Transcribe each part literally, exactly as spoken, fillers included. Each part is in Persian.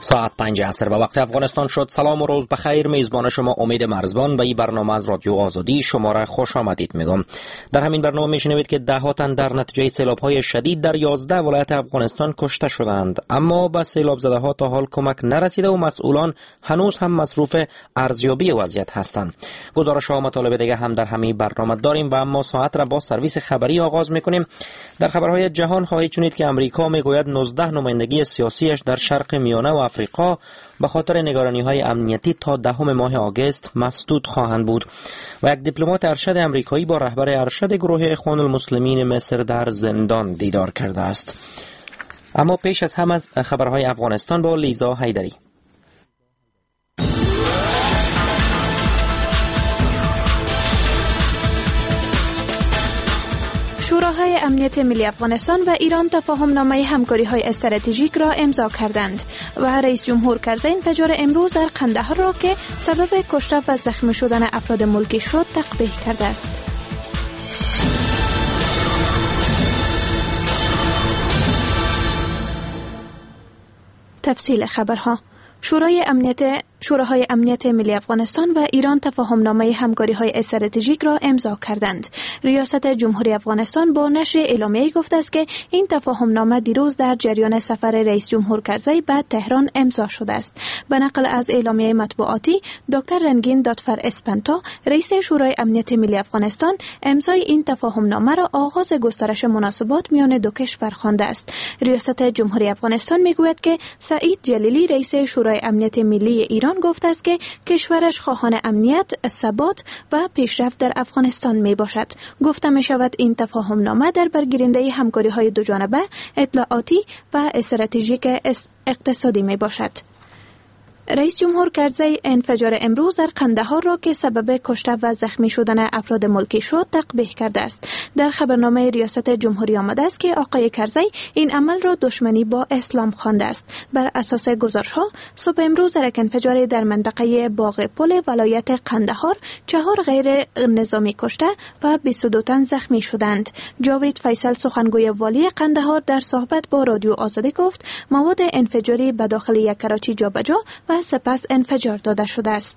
ساعت پنج عصر به وقت افغانستان شد. سلام و روز بخیر. میزبان شما امید مرزبان و این برنامه از رادیو آزادی شما را خوش آمدید میگم. در همین برنامه میشنوید که ده ها تن در نتیجه سیلاب‌های شدید در یازده ولایت افغانستان کشته شدند، اما به سیلاب زده ها تا حال کمک نرسیده و مسئولان هنوز هم مصروف ارزیابی وضعیت هستند. گزارش ها و مطالب دیگه هم در همین برنامه داریم و اما ساعت را با سرویس خبری آغاز میکنیم. در خبرهای جهان خواهید شنید که امریکا میگوید نوزده نمایندگی سیاسیش در شرق میانه و افریقا به خاطر نگرانی‌های امنیتی تا دهم ماه آگوست مسدود خواهند بود و یک دیپلمات ارشد امریکایی با رهبر ارشد گروه اخوان المسلمین مصر در زندان دیدار کرده است. اما پیش از هم از خبرهای افغانستان با لیزا حیدری. شوراهای امنیت ملی افغانستان و ایران تفاهم نامه همکاری های استراتژیک را امضا کردند و رئیس جمهور کرزی انفجار امروز در قندهار را که سبب کشته و زخمی شدن افراد ملکی شد تقبیح کرده است. تفصیل خبرها. شورای امنیت شوراهای امنیت ملی افغانستان و ایران تفاهم نامه همکاری های استراتژیک را امضا کردند. ریاست جمهوری افغانستان با نشر اعلامیه‌ای گفته است که این تفاهم نامه دیروز در جریان سفر رئیس جمهور کرزی به تهران امضا شده است. به نقل از اعلامیه مطبوعاتی، دکتر رنگین دادفر اسپنتا، رئیس شورای امنیت ملی افغانستان، امضای این تفاهم نامه را آغاز گسترش مناسبات میان دو کشور خوانده است. ریاست جمهوری افغانستان میگوید که سعید جلیلی، رئیس شورای امنیت ملی ایران، گفته است که کشورش خواهان امنیت، ثبات و پیشرفت در افغانستان می باشد. گفته می شود این تفاهم نامه در برگیرنده همکاری های دو جانبه، اطلاعاتی و استراتژیک اقتصادی می باشد. رئیس جمهور کرزی انفجار امروز در قندهار را که سبب کشته و زخمی شدن افراد ملکی شد تقبیح کرده است. در خبرنامه ریاست جمهوری آمده است که آقای کرزی این عمل را دشمنی با اسلام خوانده است. بر اساس گزارش‌ها صبح امروز در یک انفجار در منطقه باغ پل ولایت قندهار چهار غیر نظامی کشته و بیست و دو تن زخمی شدند. جاوید فیصل، سخنگوی والی قندهار، در صحبت با رادیو آزادی گفت مواد انفجاری به داخل یک کراچی جابجا و سپس انفجار داده شده است.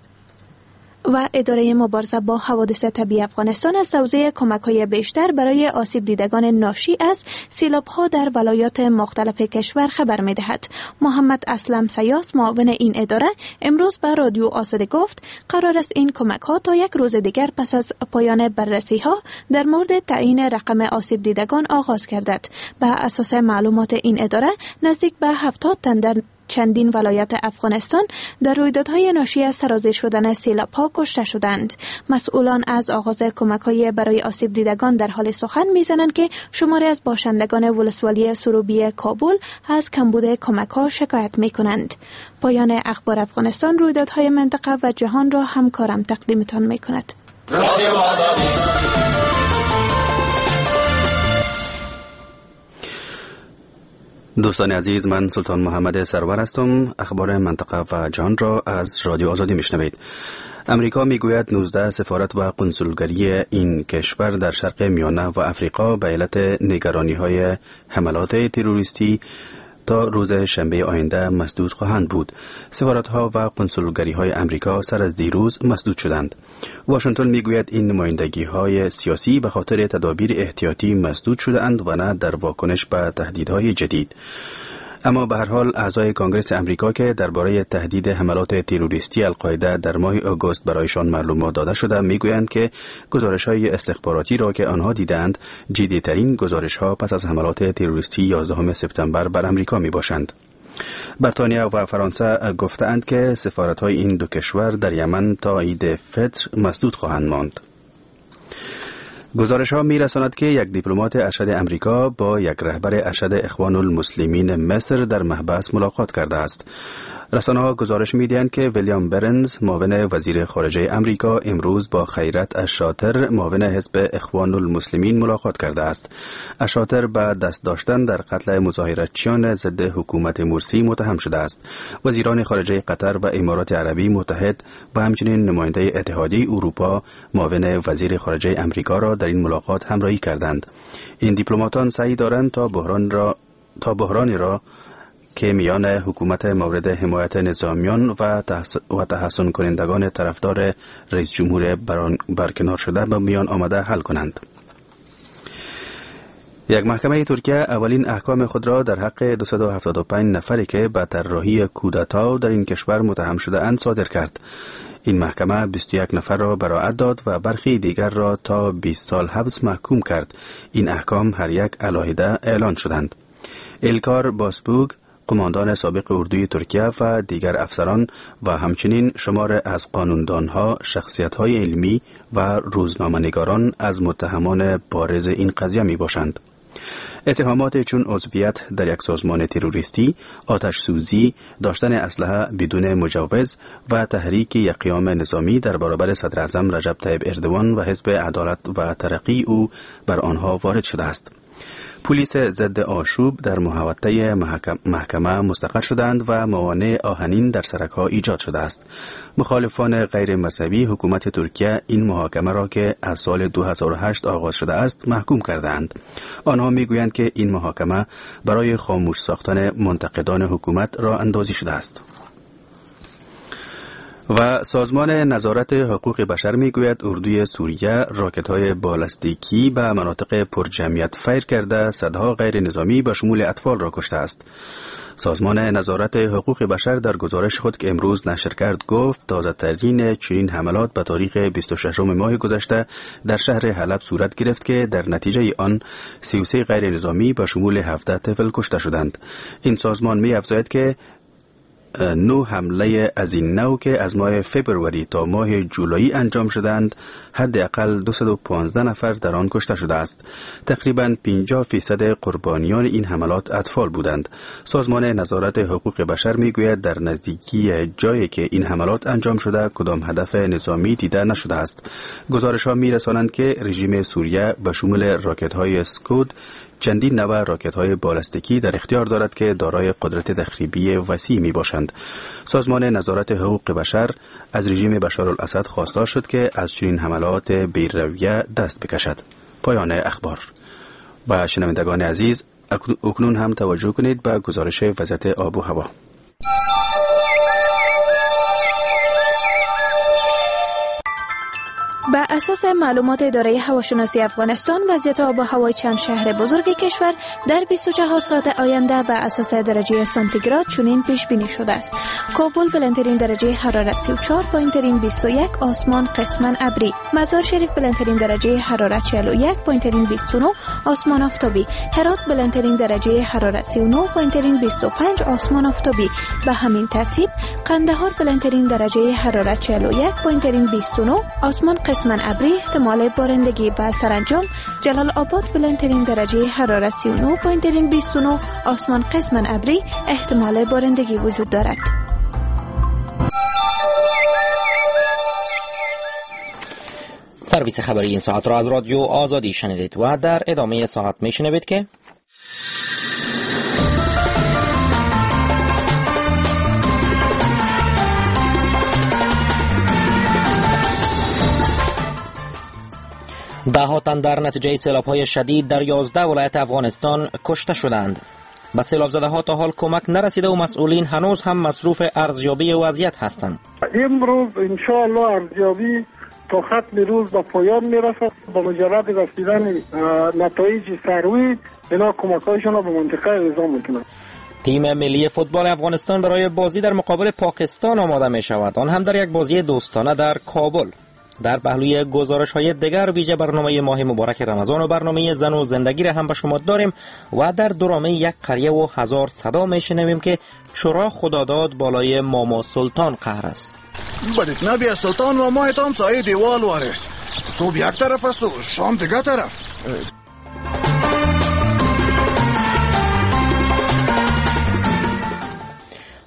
و اداره مبارزه با حوادث طبیعی افغانستان از توزیع کمک‌های بیشتر برای آسیب دیدگان ناشی از سیلاب‌ها در ولایات مختلف کشور خبر می‌دهد. محمد اسلم سیاس، معاون این اداره، امروز به رادیو آزادی گفت قرار است این کمک‌ها تا یک روز دیگر پس از پایان بررسی‌ها در مورد تعیین رقم آسیب دیدگان آغاز گردد. به اساس معلومات این اداره نزدیک به هفتاد تن در چندین ولایت افغانستان در رویدادهای ناشی از سرازیر شدن سیلاب‌ها کشته شدند. مسئولان از آغاز کمک‌های برای آسیب دیدگان در حال سخن می‌زنند که شماری از باشندگان ولسوالی سروبی کابل از کمبود کمک‌ها شکایت می‌کنند. پایان اخبار افغانستان، رویدادهای منطقه و جهان را همکارم تقدیمتان می‌کند. رادیو آزادی. دوستان عزیز، من سلطان محمد سرور هستم. اخبار منطقه و جهان را از رادیو آزادی میشنوید. امریکا میگوید نوزده سفارت و قنسولگری این کشور در شرق میانه و افریقا به علت نگرانی‌های حملات تروریستی تا روز شنبه آینده مسدود خواهند بود. سفارت‌ها و قنسولگری‌های امریکا سر از دیروز مسدود شدند. واشنگتن میگوید این نمایندگی‌های سیاسی به خاطر تدابیر احتیاطی مسدود شده‌اند و نه در واکنش به تهدیدهای جدید. اما به هر حال اعضای کانگرس امریکا که درباره تهدید حملات تروریستی القاعده در ماه آگوست برایشان معلومات داده شده میگویند که گزارش‌های استخباراتی را که آنها دیدند جدی‌ترین گزارش‌ها پس از حملات تروریستی یازدهم سپتامبر بر امریکا میباشند. بریتانیا و فرانسه گفتند که سفارت‌های این دو کشور در یمن تا عید فطر مسدود خواهند ماند. گزارش ها می رساند که یک دیپلمات ارشد امریکا با یک رهبر ارشد اخوان المسلمین مصر در محبس ملاقات کرده است. رسانه ها گزارش می دهند که ویلیام برنز، معاون وزیر خارجه امریکا، امروز با خیرت الشاطر، معاون حزب اخوان المسلمین ملاقات کرده است. الشاطر به دست داشتن در قتل مظاهراتچیان ضد حکومت مرسی متهم شده است. وزیران خارجه قطر و امارات عربی متحد و همچنین نماینده اتحادیه اروپا، معاون وزیر خارجه امریکا را در این ملاقات همراهی کردند. این دیپلماتان سعی دارند تا بحران را تا بحرانی را که میان حکومت مورد حمایت نظامیان و و تحسن کنندگان طرفدار رئیس جمهور برکنار شده به میان آمده حل کنند. یک محکمه ترکیه اولین احکام خود را در حق دویست و هفتاد و پنج نفری که به طراحی کودتا در این کشور متهم شده اند صادر کرد. این محکمه بیست و یک نفر را براءت داد و برخی دیگر را تا بیست سال حبس محکوم کرد. این احکام هر یک علاهیده اعلان شدند. الکار باسبوگ، قماندان سابق اردوی ترکیه و دیگر افسران و همچنین شمار از قانوندانها، شخصیت‌های علمی و روزنامه‌نگاران از متهمان بارز این قضیه می باشند. اتهامات چون عضویت در یک سازمان تروریستی، آتش سوزی، داشتن اسلحه بدون مجوز و تحریک یک قیام نظامی در برابر صدر اعظم رجب طیب اردوان و حزب عدالت و ترقی او بر آنها وارد شده است. پلیس ضد آشوب در محوطه محکمه مستقر شدند و موانع آهنین در سرک‌ها ایجاد شده است. مخالفان غیر مذهبی حکومت ترکیه این محاکمه را که از سال دو هزار و هشت آغاز شده است محکوم کردند. آنها میگویند که این محاکمه برای خاموش ساختن منتقدان حکومت راه اندازی شده است. و سازمان نظارت حقوق بشر میگوید اردوی سوریه راکت‌های بالستیکی به مناطق پرجمعیت فیر کرده صدها غیر نظامی به شمول اطفال را کشته است. سازمان نظارت حقوق بشر در گزارش خود که امروز نشر کرد گفت تازه‌ترین چنین حملات به تاریخ بیست و ششم ماه گذشته در شهر حلب صورت گرفت که در نتیجه آن سی و سه غیر نظامی به شمول هفده طفل کشته شدند. این سازمان می‌افزاید که نو حمله از این نوع که از ماه فبروری تا ماه جولای انجام شدند حداقل دویست و پانزده نفر در آن کشته شده است. تقریباً پنجاه فیصد قربانیان این حملات اطفال بودند. سازمان نظارت حقوق بشر میگوید در نزدیکی جایی که این حملات انجام شده کدام هدف نظامی دیده نشده است. گزارش‌ها میرسانند که رژیم سوریه به شمول راکت‌های اسکود چندین نوع راکت‌های بالستیکی در اختیار دارد که دارای قدرت تخریبی وسیع می باشند. سازمان نظارت حقوق بشر از رژیم بشارالاسد خواستار شد که از چنین حملات بی‌رویه دست بکشد. پایان اخبار. و شنوندگان عزیز، اکنون هم توجه کنید به گزارش وضعیت آب و هوا. بر اساس معلومات اداره هواشناسی افغانستان وضعیت آب و هوای چند شهر بزرگ کشور در بیست و چهار ساعت آینده بر اساس درجه سانتیگراد چنین پیش بینی شده است: کابل بلندترین درجه حرارت سی و چهار، پایینترین بیست و یک، آسمان قسما ابری. مزار شریف بلندترین درجه حرارت چهل و یک، پایینترین بیست و نه، آسمان آفتابی. هرات بلندترین درجه حرارت سی و نه، پایینترین بیست و پنج، آسمان آفتابی. به همین ترتیب قندهار بلندترین درجه حرارت چهل و یک، پایینترین بیست و نه، آسمان قسما ابری، احتمال بارندگی. و سرانجام جلال آباد بلندترین درجه حرارت سی و نه، پایینترین بیست و نه، آسمان قسما ابری، احتمال بارندگی وجود دارد. سرویس خبری این ساعت را از رادیو آزادی شنیدید و در ادامه ساعت می شنوید که ده تن در نتیجه سیلاب‌های شدید در یازده ولایت افغانستان کشته شدند. به سیلاب زده ها تا حال کمک نرسیده و مسئولین هنوز هم مصروف ارزیابی وضعیت هستند. امروز ان شاء الله ارزیابی تا ختم روز به پایان میرسد. با مجرد رسیدن نتایج سروی اینا کمک‌هایشون را به منطقه ارسال می‌کنند. تیم ملی فوتبال افغانستان برای بازی در مقابل پاکستان آماده می شود، آن هم در یک بازی دوستانه در کابل. در پهلوی گزارش‌های دیگر ویژه برنامه ماه مبارک رمضان و برنامه زن و زندگی را هم به شما داریم و در درامه یک قریه و هزار صدا میشنویم که چرا خداداد بالای ماما سلطان قهر است. بدت نبی سلطان و ماه تام سایه دیوال وارست. صبح یک طرف است و شام دیگه طرف.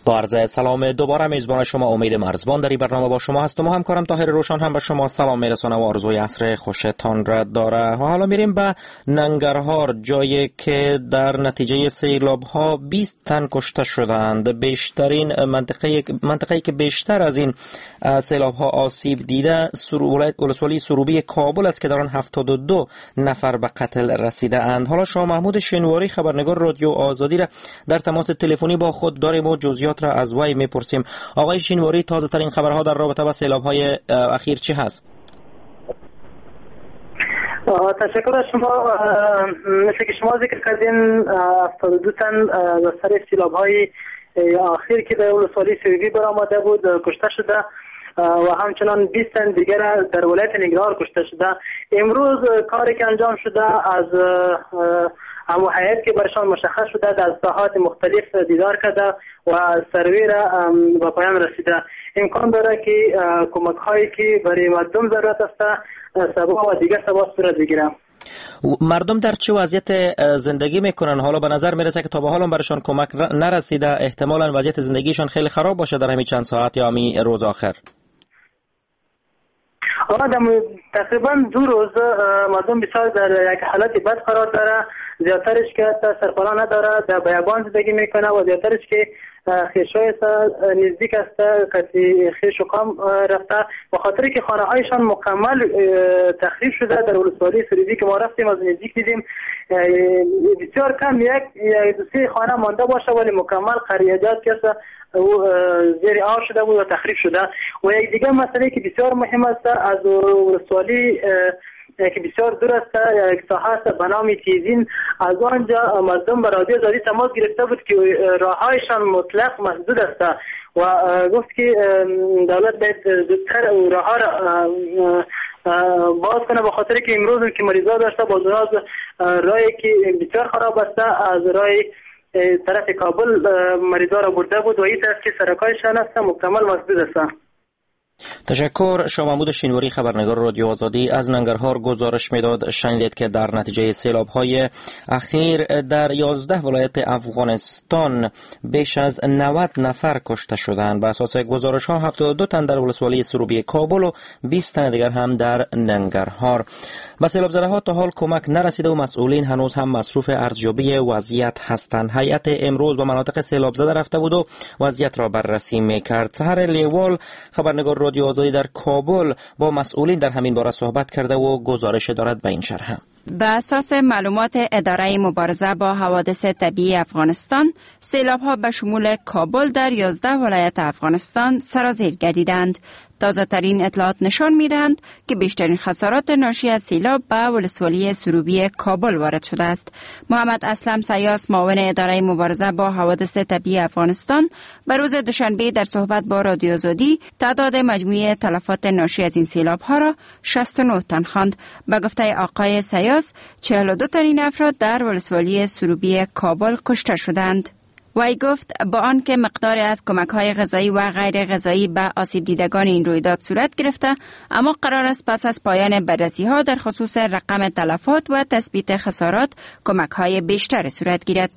با عرض سلام دوباره میزبان شما امید مرزبان در این برنامه با شما هستم و همکارم طاهر روشن هم به شما سلام میرسانه و آرزوی عصر خوشتان را داره. و حالا میریم به ننگرهار، جایی که در نتیجه سیلاب ها بیست تن کشته شدند. بیشترین منطقه منطقه‌ای که بیشتر از این سیلاب ها آسیب دیده ولسوالی سروبی کابل است که در آن هفتاد و دو نفر به قتل رسیده اند. حالا شاه محمود شنواری خبرنگار رادیو آزادی را در تماس تلفنی با خود داریم و جزئیات را از وی میپرسیم. آقای شنواری، تازه ترین خبرها در رابطه با سیلاب های اخیر چی هست؟ تشکر از شما. مثل که شما ذکر کردین هفتاد و دو تن از سر سیلاب های اخیر که در ولسوالی سروبی برآمده بود کشته شده و همچنان بیست تن دیگر در ولایت ننگرهار کشته شده. امروز کاری که انجام شده از همو حیات که برشان مشخص شده از ساحات مختلف دیدار کرده و سروی را به پایان رسیده. امکان داره که کمک هایی که برای مردم ضرورت است سبا و دیگر سبا صورت بگیره. مردم در چه وضعیت زندگی میکنن؟ حالا به نظر میرسه که تا به حال برشان کمک نرسیده، احتمالاً وضعیت زندگیشان خیلی خراب باشه در همین چند ساعت یا همین روز آخر. آدم تقریبا دو روز مردم بسیار در یک حالت بد قرار داره. زیادترش که سرپناه نداره، در بیابان زندگی میکنه و زیادترش که خیشای نزدیک است، کسی خیش و کام رفته به خاطر که خانه هایشان مکمل تخریب شده. در ولسوالی سروبی که ما رفتیم از نزدیک دیدیم بسیار کم یک دو سه خانه مانده باشه ولی مکمل قریجات که او زیر آب شده بود و تخریب شده. و یک دیگه مسئله که بسیار مهم است از ولسوالی که بسیار دور است، یک ساحه است به نام تیزین. از آنجا مردم به رادیو آزادی تماس گرفته بود که راههایشان مطلق مسدود است و گفت که دولت باید زودتر راهها را باز کنه به خاطر که امروز که مریضا داشته با از راهی که بسیار خراب است از راه طرف کابل مریضا را برده بود و این طرف که سرکایشان است مکمل مسدود است. تشکر. شاه محمود شنواری خبرنگار رادیو آزادی از ننگرهار گزارش میداد. شنیدید که در نتیجه سیلاب‌های اخیر در یازده ولایت افغانستان بیش از نود نفر کشته شدند. بر اساس گزارش‌ها هفتاد و دو تن در ولسوالی سروبی کابل و بیست تن دیگر هم در ننگرهار. به سیلاب‌زده‌ها تا حال کمک نرسیده و مسئولین هنوز هم مصروف ارزیابی وضعیت هستند. هیئت امروز به مناطق سیلاب زده رفته بود و وضعیت را بررسی می‌کرد. سحر لیوال خبرنگار رادیو آزادی در کابل با مسئولین در همین باره صحبت کرده و گزارش دارد به این شرح. به اساس معلومات اداره مبارزه با حوادث طبیعی افغانستان، سیلاب‌ها به شمول کابل در یازده ولایت افغانستان سرازیر گردیدند. تازه ترین اطلاعات نشان می‌دهند که بیشترین خسارات ناشی از سیلاب به ولسوالی سروبی کابل وارد شده است. محمد اسلم سیاس، معاون اداره مبارزه با حوادث طبیعی افغانستان، به روز دوشنبه در صحبت با رادیو آزادی تعداد مجموعی تلفات ناشی از این سیلاب‌ها را شصت و نه تن خواند. به گفته آقای سیاس، چهل و دو تن این افراد در ولسوالی سروبی کابل کشته شدند. وی گفت با آنکه مقداری از کمک‌های غذایی و غیر غذایی به آسیب دیدگان این رویداد صورت گرفته، اما قرار است پس از پایان بررسی‌ها در خصوص رقم تلفات و تثبیت خسارات کمک‌های بیشتر صورت گیرد.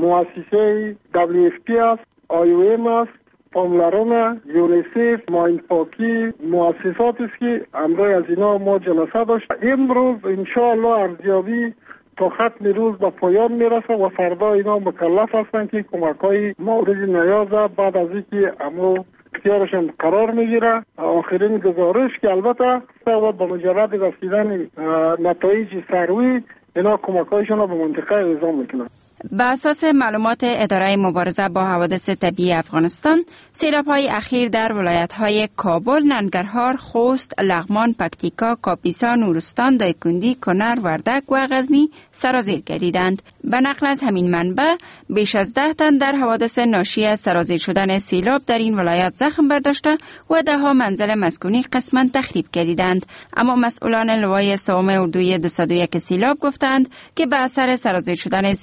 مؤسسه دبلیو اف پی است، آی او ام است، پاملرون، یونیسف، ماین پاکی، مؤسساتی است که امروز از اینا ما جلسه داشت. امروز ان شاء الله ارزیابی تا ختم روز به پایان میرسه و فردا اینا مکلف هستند که کمک‌های مورد نیاز بعد از اینکه امو اختیارشان قرار میگیره. آخرین گزارش که البته و با مجرد رسیدن نتایج سروی اینا کمک‌هایشان را به منطقه اعزام میکنند. به اساس معلومات اداره مبارزه با حوادث طبیعی افغانستان، سیلاب‌های اخیر در ولایت‌های کابل، ننگرهار، خوست، لغمان، پکتیکا، کاپیسا، نورستان، دایکندی، کنر، وردک و غزنی سرازیر گردیدند. به نقل از همین منبع، بیش از ده تن در حوادث ناشی از سرازیر شدن سیلاب در این ولایت زخم برداشته و ده ها منزل مسکونی قسماً تخریب گردیدند. اما مسئولان لوای سوم اردوی دویست و یک سیلاب گفتند که به اثر سرازیر شدن سیلاب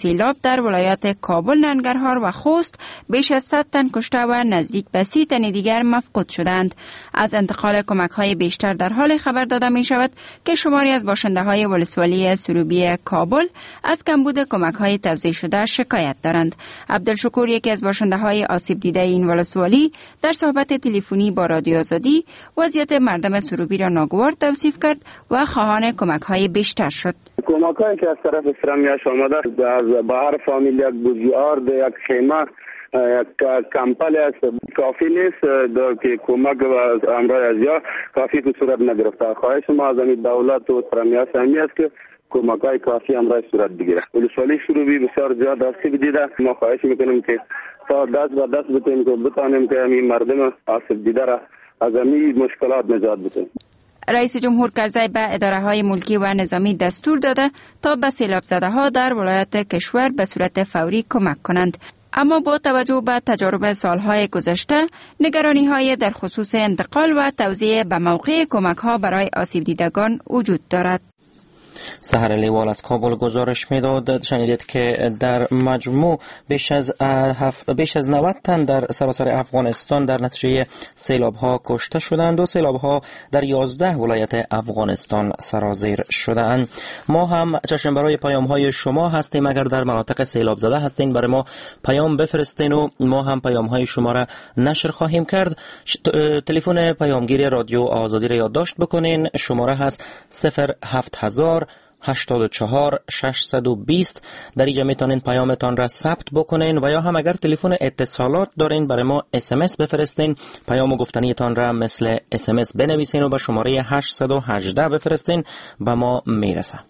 در ولایات کابل، ننگرهار و خوست بیش از صد تن کشته و نزدیک به سی تن دیگر مفقود شدند. از انتقال کمک‌های بیشتر در حال خبر داده می شود که شماری از باشنده‌های ولسوالی سروبی کابل از کمبود کمک‌های توزیع شده شکایت دارند. عبدالشکور، یکی از باشنده‌های آسیب دیده این ولسوالی، در صحبت تلفنی با رادیو آزادی وضعیت مردم سروبی را ناگوار توصیف کرد و خواهان کمک‌های بیشتر شد. کمک‌هایی که از طرف فرمیاش آمده از بهر فامیل یک بزیار یک خیمه یک کمپل است، کافی نیست که کمک و امرای ازیا کافی به صورت نگرفته. خواهش ما از دولت و فرمیاش همی است که کمک‌های کافی امرای صورت بگیره. ولسوالی سروبی بسیار زیاد آسیب دیده. ما خواهش میکنیم که تا دست به دست بتونیم که بتانیم که همین مردم آسیب دیده را از همین مشکلات نجات بدهیم. رئیس جمهور کرزی به اداره های ملکی و نظامی دستور داده تا به سیلاب زده ها در ولایت کشور به صورت فوری کمک کنند. اما با توجه به تجارب سالهای گذشته، نگرانی های در خصوص انتقال و توزیع به موقع کمک ها برای آسیب دیدگان وجود دارد. سحر لیوال از کابل گزارش میداد. شنیدید که در مجموع بیش از بیش از نود تن در سراسر افغانستان در نتیجه سیلاب ها کشته شدند و سیلاب ها در یازده ولایت افغانستان سرازیر شدند. ما هم چشم برای پیام های شما هستیم. اگر در مناطق سیلاب زده هستین برای ما پیام بفرستین و ما هم پیام های شما را نشر خواهیم کرد. تلفن پیامگیری رادیو آزادی را یادداشت بکنین. شماره هست صفر هفت هزار هشتاد و چهار ششصد و بیست. در اینجا میتونین پیامتان را ثبت بکنین و یا هم اگر تلفن اتصالات دارین برای ما اس ام اس بفرستین. پیام گفتنیتان را مثل اس ام اس بنویسین و به شماره هشتصد و هجده بفرستین، به ما میرسه.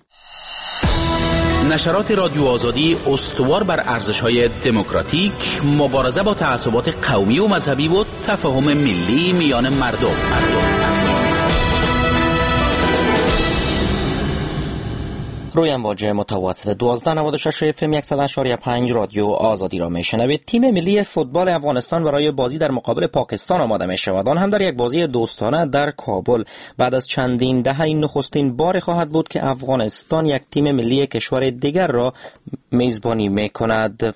نشرات رادیو آزادی استوار بر ارزش‌های دموکراتیک، مبارزه با تعصبات قومی و مذهبی و تفاهم ملی میان مردم. مردم. روی امواج متوسط دوازده نود و شش اف ام صد و هشت و پنج رادیو آزادی را میشنوید. تیم ملی فوتبال افغانستان برای بازی در مقابل پاکستان آماده می شود. آن هم در یک بازی دوستانه در کابل. بعد از چندین دهه این نخستین بار خواهد بود که افغانستان یک تیم ملی کشور دیگر را میزبانی می کند.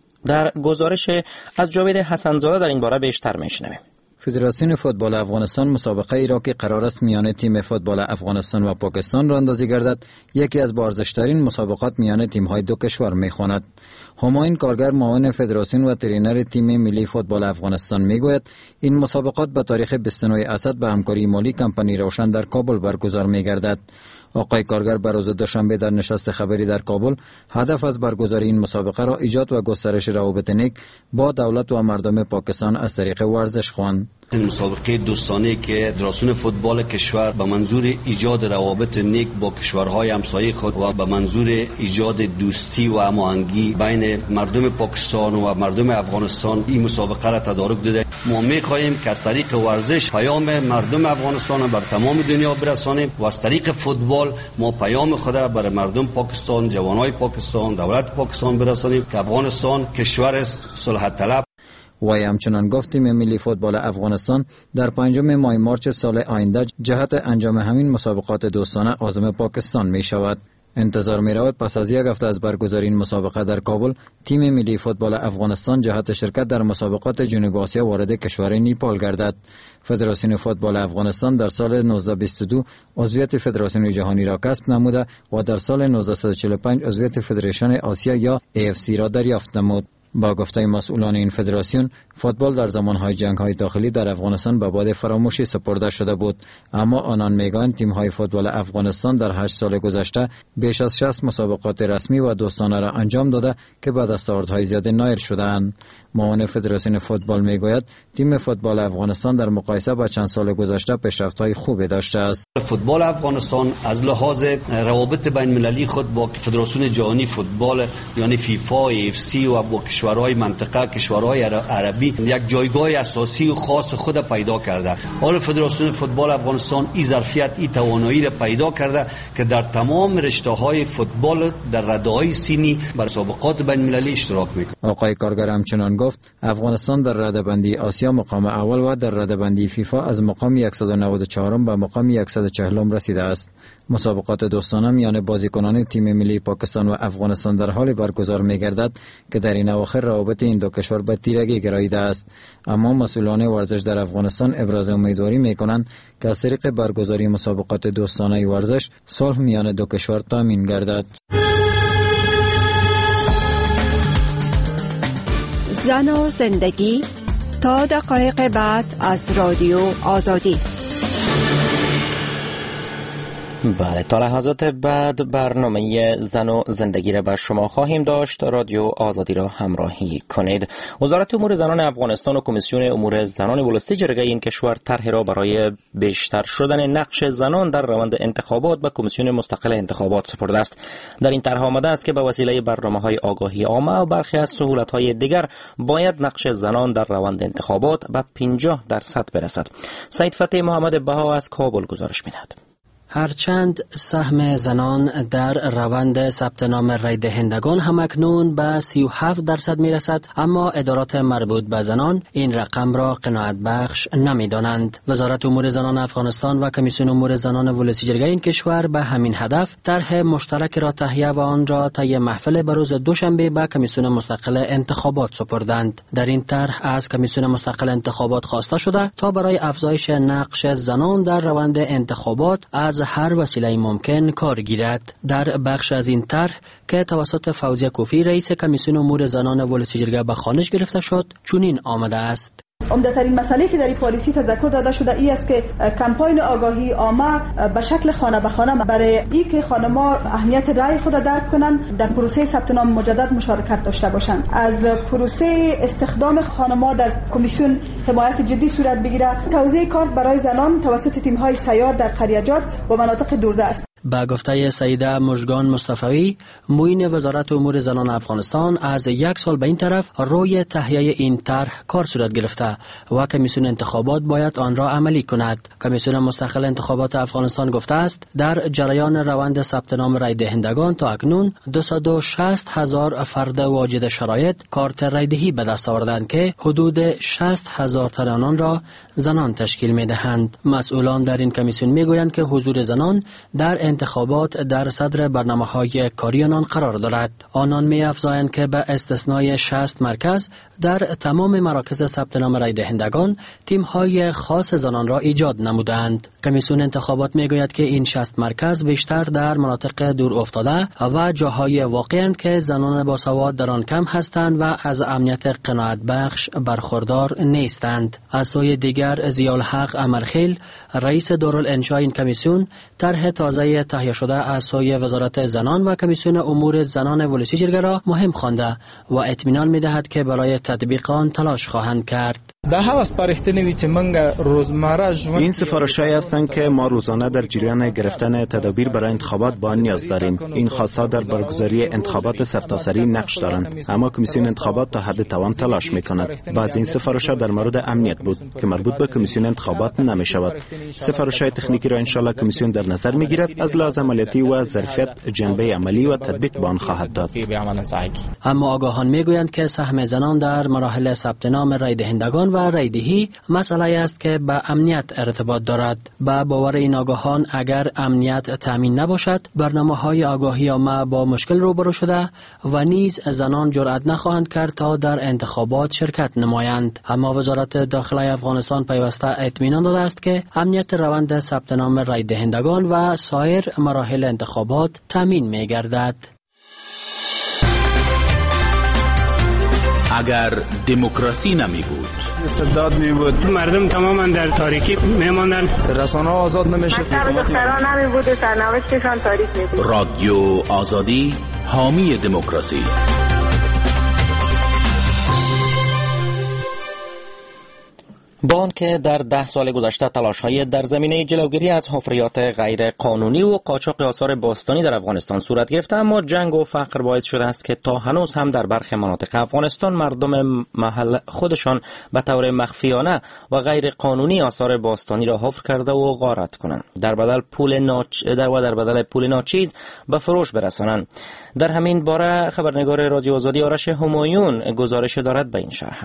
در گزارش از جاوید حسنزاده در این باره بیشتر میشنویم. فدراسیون فوتبال افغانستان مسابقه ای را که قرار است میان تیم فوتبال افغانستان و پاکستان را اندازی گردد، یکی از بارزشترین مسابقات میان تیم های دو کشور میخواند. همایون کارگر، معاون فدراسیون و ترینر تیم ملی فوتبال افغانستان میگوید این مسابقات به تاریخ بیست و نه اسد به همکاری مالی کمپانی روشن در کابل برگزار میگردد. آقای کارگر بر روز دوشنبه در نشست خبری در کابل هدف از برگزاری این مسابقه را ایجاد و گسترش روابط نیک با دولت و مردم پاکستان از طریق ورزش خواند. این مسابقه دوستانه که فدراسیون فوتبال کشور به منظور ایجاد روابط نیک با کشورهای همسایه خود و به منظور ایجاد دوستی و هماهنگی بین مردم پاکستان و مردم افغانستان این مسابقه را تدارک داده. ما می‌خواهیم که از طریق ورزش پیام مردم افغانستان را بر تمام دنیا برسانیم و از طریق فوتبال ما پیام خود را بر مردم پاکستان، جوانای پاکستان، دولت پاکستان برسانیم که افغانستان کشور است صلح طلب. و همچنان گفت تیم ملی فوتبال افغانستان در پنجم ماه مارچ سال آینده جهت انجام همین مسابقات دوستانه عازم پاکستان می شود. انتظار می رود پس از یک هفته از برگزاری این مسابقه در کابل، تیم ملی فوتبال افغانستان جهت شرکت در مسابقات جنوب آسیا وارد کشور نیپال گردد. فدراسیون فوتبال افغانستان در سال نوزده بیست و دو عضویت فدراسیون جهانی را کسب نموده و در سال نوزده چهل و پنج عضویت فدریشن آسیا یا ای اف سی را دریافت نمود. با گفته مسئولان این فدراسیون، فوتبال در زمانهای جنگ‌های داخلی در افغانستان به باد فراموشی سپرده شده بود، اما آنان میگویند تیم‌های فوتبال افغانستان در هشت سال گذشته بیش از شصت مسابقات رسمی و دوستانه را انجام داده که به دستاوردهای زیاد نائل شده‌اند. معاون فدراسیون فوتبال میگوید تیم فوتبال افغانستان در مقایسه با چند سال گذشته پیشرفت‌های خوبی داشته است. فوتبال افغانستان از لحاظ روابط بین‌المللی خود با فدراسیون جهانی فوتبال یعنی فیفا، ای اف سی و با کشورهای منطقه، کشورهای عربی یک جایگاه اساسی و خاص خود پیدا کرده. حال فدراسیون فوتبال افغانستان این ظرفیت، این توانایی را پیدا کرده که در تمام رشته‌های فوتبال در رده‌های سنی بر مسابقات بین‌المللی اشتراک می‌کند. آقای کارگر همچنان گفت افغانستان در رده‌بندی آسیا مقام اول و در رده‌بندی فیفا از مقام صد و نود و چهار به مقام صد و چهل رسیده است. مسابقات دوستانه میان بازیکنان تیم ملی پاکستان و افغانستان در حال برگزار می‌گردد که در این اواخر روابط این دو کشور به تیرگی گراییده است، اما مسئولان ورزش در افغانستان ابراز امیدواری می‌کنند که از طریق برگزاری مسابقات دوستانه ورزش صلح میان دو کشور تامین گردد. زن و زندگی تا دقایق بعد از رادیو آزادی. بله، تا لحظات بعد برنامه زن و زندگی را به شما خواهیم داشت. رادیو آزادی را همراهی کنید. وزارت امور زنان افغانستان و کمیسیون امور زنان ولسی جرگه این کشور طرحی را برای بیشتر شدن نقش زنان در روند انتخابات به کمیسیون مستقل انتخابات سپرده است. در این طرح آمده است که به وسیله برنامه‌های آگاهی عامه و برخی از سهولت‌های دیگر باید نقش زنان در روند انتخابات به پنجاه درصد برسد. سید فتح محمد بها از کابل گزارش می‌دهد. هرچند سهم زنان در روند ثبت نام رای دهندگان همکنون به سی و هفت درصد می رسد، اما ادارات مربوط به زنان این رقم را قناعت بخش نمی دانند. وزارت امور زنان افغانستان و کمیسیون امور زنان ولسی جرگه این کشور به همین هدف طرح مشترک را تهیه و آن را طی محفل بروز دوشنبه به کمیسیون مستقل انتخابات سپردند. در این طرح از کمیسیون مستقل انتخابات خواسته شده تا برای افزایش نقش زنان در روند انتخابات از هر وسیله ممکن کار گیرد. در بخش از این طرح که توسط فوزیه کوفی رئیس کمیسیون امور زنان ولسی جرگه به خوانش گرفته شد چنین آمده است: عمده‌ترین مسئله که در این پالیسی تذکر داده شده ای است که کمپاین آگاهی عامه به شکل خانه به خانه برای این که خانم‌ها اهمیت رأی خود درک کنند در پروسه ثبت نام مجدد مشارکت داشته باشند. از پروسه استخدام خانم‌ها در کمیسیون حمایت جدی صورت بگیره. توزیع کارت برای زنان توسط تیم‌های سیار در قریه‌جات و مناطق دوردست. با گفته سیده مژگان مصطفی، معین وزارت امور زنان افغانستان، از یک سال به این طرف روی تهیه این طرح کار صورت گرفته و کمیسیون انتخابات باید آن را عملی کند. کمیسیون مستقل انتخابات افغانستان گفته است در جریان روند ثبت نام رای دهندگان تا اکنون دویست و شصت هزار فرد واجد شرایط کارت رای دهی به دست آوردند که حدود شصت هزار تن آن را زنان تشکیل می‌دهند. مسئولان در این کمیسیون می‌گویند که حضور زنان در انتخابات در صدر برنامه‌های کاری آنان قرار دارد. آنان می‌افزایند که به استثنای شصت مرکز در تمام مراکز ثبت نام رای دهندگان تیم‌های خاص زنان را ایجاد نمودند. کمیسیون انتخابات می‌گوید که این شصت مرکز بیشتر در مناطق دور افتاده و جاهای واقع‌اند که زنان باسواد در آن کم هستند و از امنیت قناعت بخش برخوردار نیستند. از سوی دیگر ضیاءالحق امرخیل رئیس دارالانشاء این کمیسیون طرح تازه تهیه شده از سوی وزارت زنان و کمیسیون امور زنان ولسی جرگه را مهم خوانده و اطمینان می‌دهد که برای تطبیق آن تلاش خواهند کرد. این سفارش‌هایی هستند که ما روزانه در جریان گرفتن تدابیر برای انتخابات با آن نیاز داریم. این خواست‌ها در برگزاری انتخابات سرتاسری نقش دارند، اما کمیسیون انتخابات تا حد توان تلاش می‌کند. بعضی این سفارش‌ها در مورد امنیت بود که مربوط به کمیسیون انتخابات نمی‌شود. سفارش‌های تکنیکی را انشالله کمیسیون در نظر می‌گیرد، از لحاظ عملیاتی و ظرفیت جنبه عملی و تطبیق به آن خواهد داد. اما آگاهان می‌گویند که سهم زنان در مراحل ثبت نام رای دهندگان و رای دهی مسئله است که به امنیت ارتباط دارد. با باور این آگاهان اگر امنیت تامین نباشد برنامه‌های آگاهی عامه با مشکل روبرو شده و نیز زنان جرأت نخواهند کرد تا در انتخابات شرکت نمایند. اما وزارت داخله افغانستان پیوسته اطمینان داده است که امنیت روند ثبت نام رای دهندگان و سایر مراحل انتخابات تامین می‌گردد. اگر دموکراسی نمی بود، استبداد می بود، مردم تماما در تاریکی میماندن، رسانه‌ها آزاد نمیشه، دختران نمی بود و سرنوشتشان تاریک می بود. رادیو آزادی حامی دموکراسی. با آنکه در ده سال گذشته تلاش‌های در زمینه جلوگیری از حفریات غیر قانونی و قاچاق آثار باستانی در افغانستان صورت گرفته، اما جنگ و فقر باعث شده است که تا هنوز هم در برخی مناطق افغانستان مردم محل خودشان به طور مخفیانه و غیر قانونی آثار باستانی را حفر کرده و غارت کنند، در بدل پول ناچ در و در بدل پول ناچیز به فروش برسانند. در همین باره خبرنگار رادیو آزادی آرش همایون گزارش دارد به این شرح.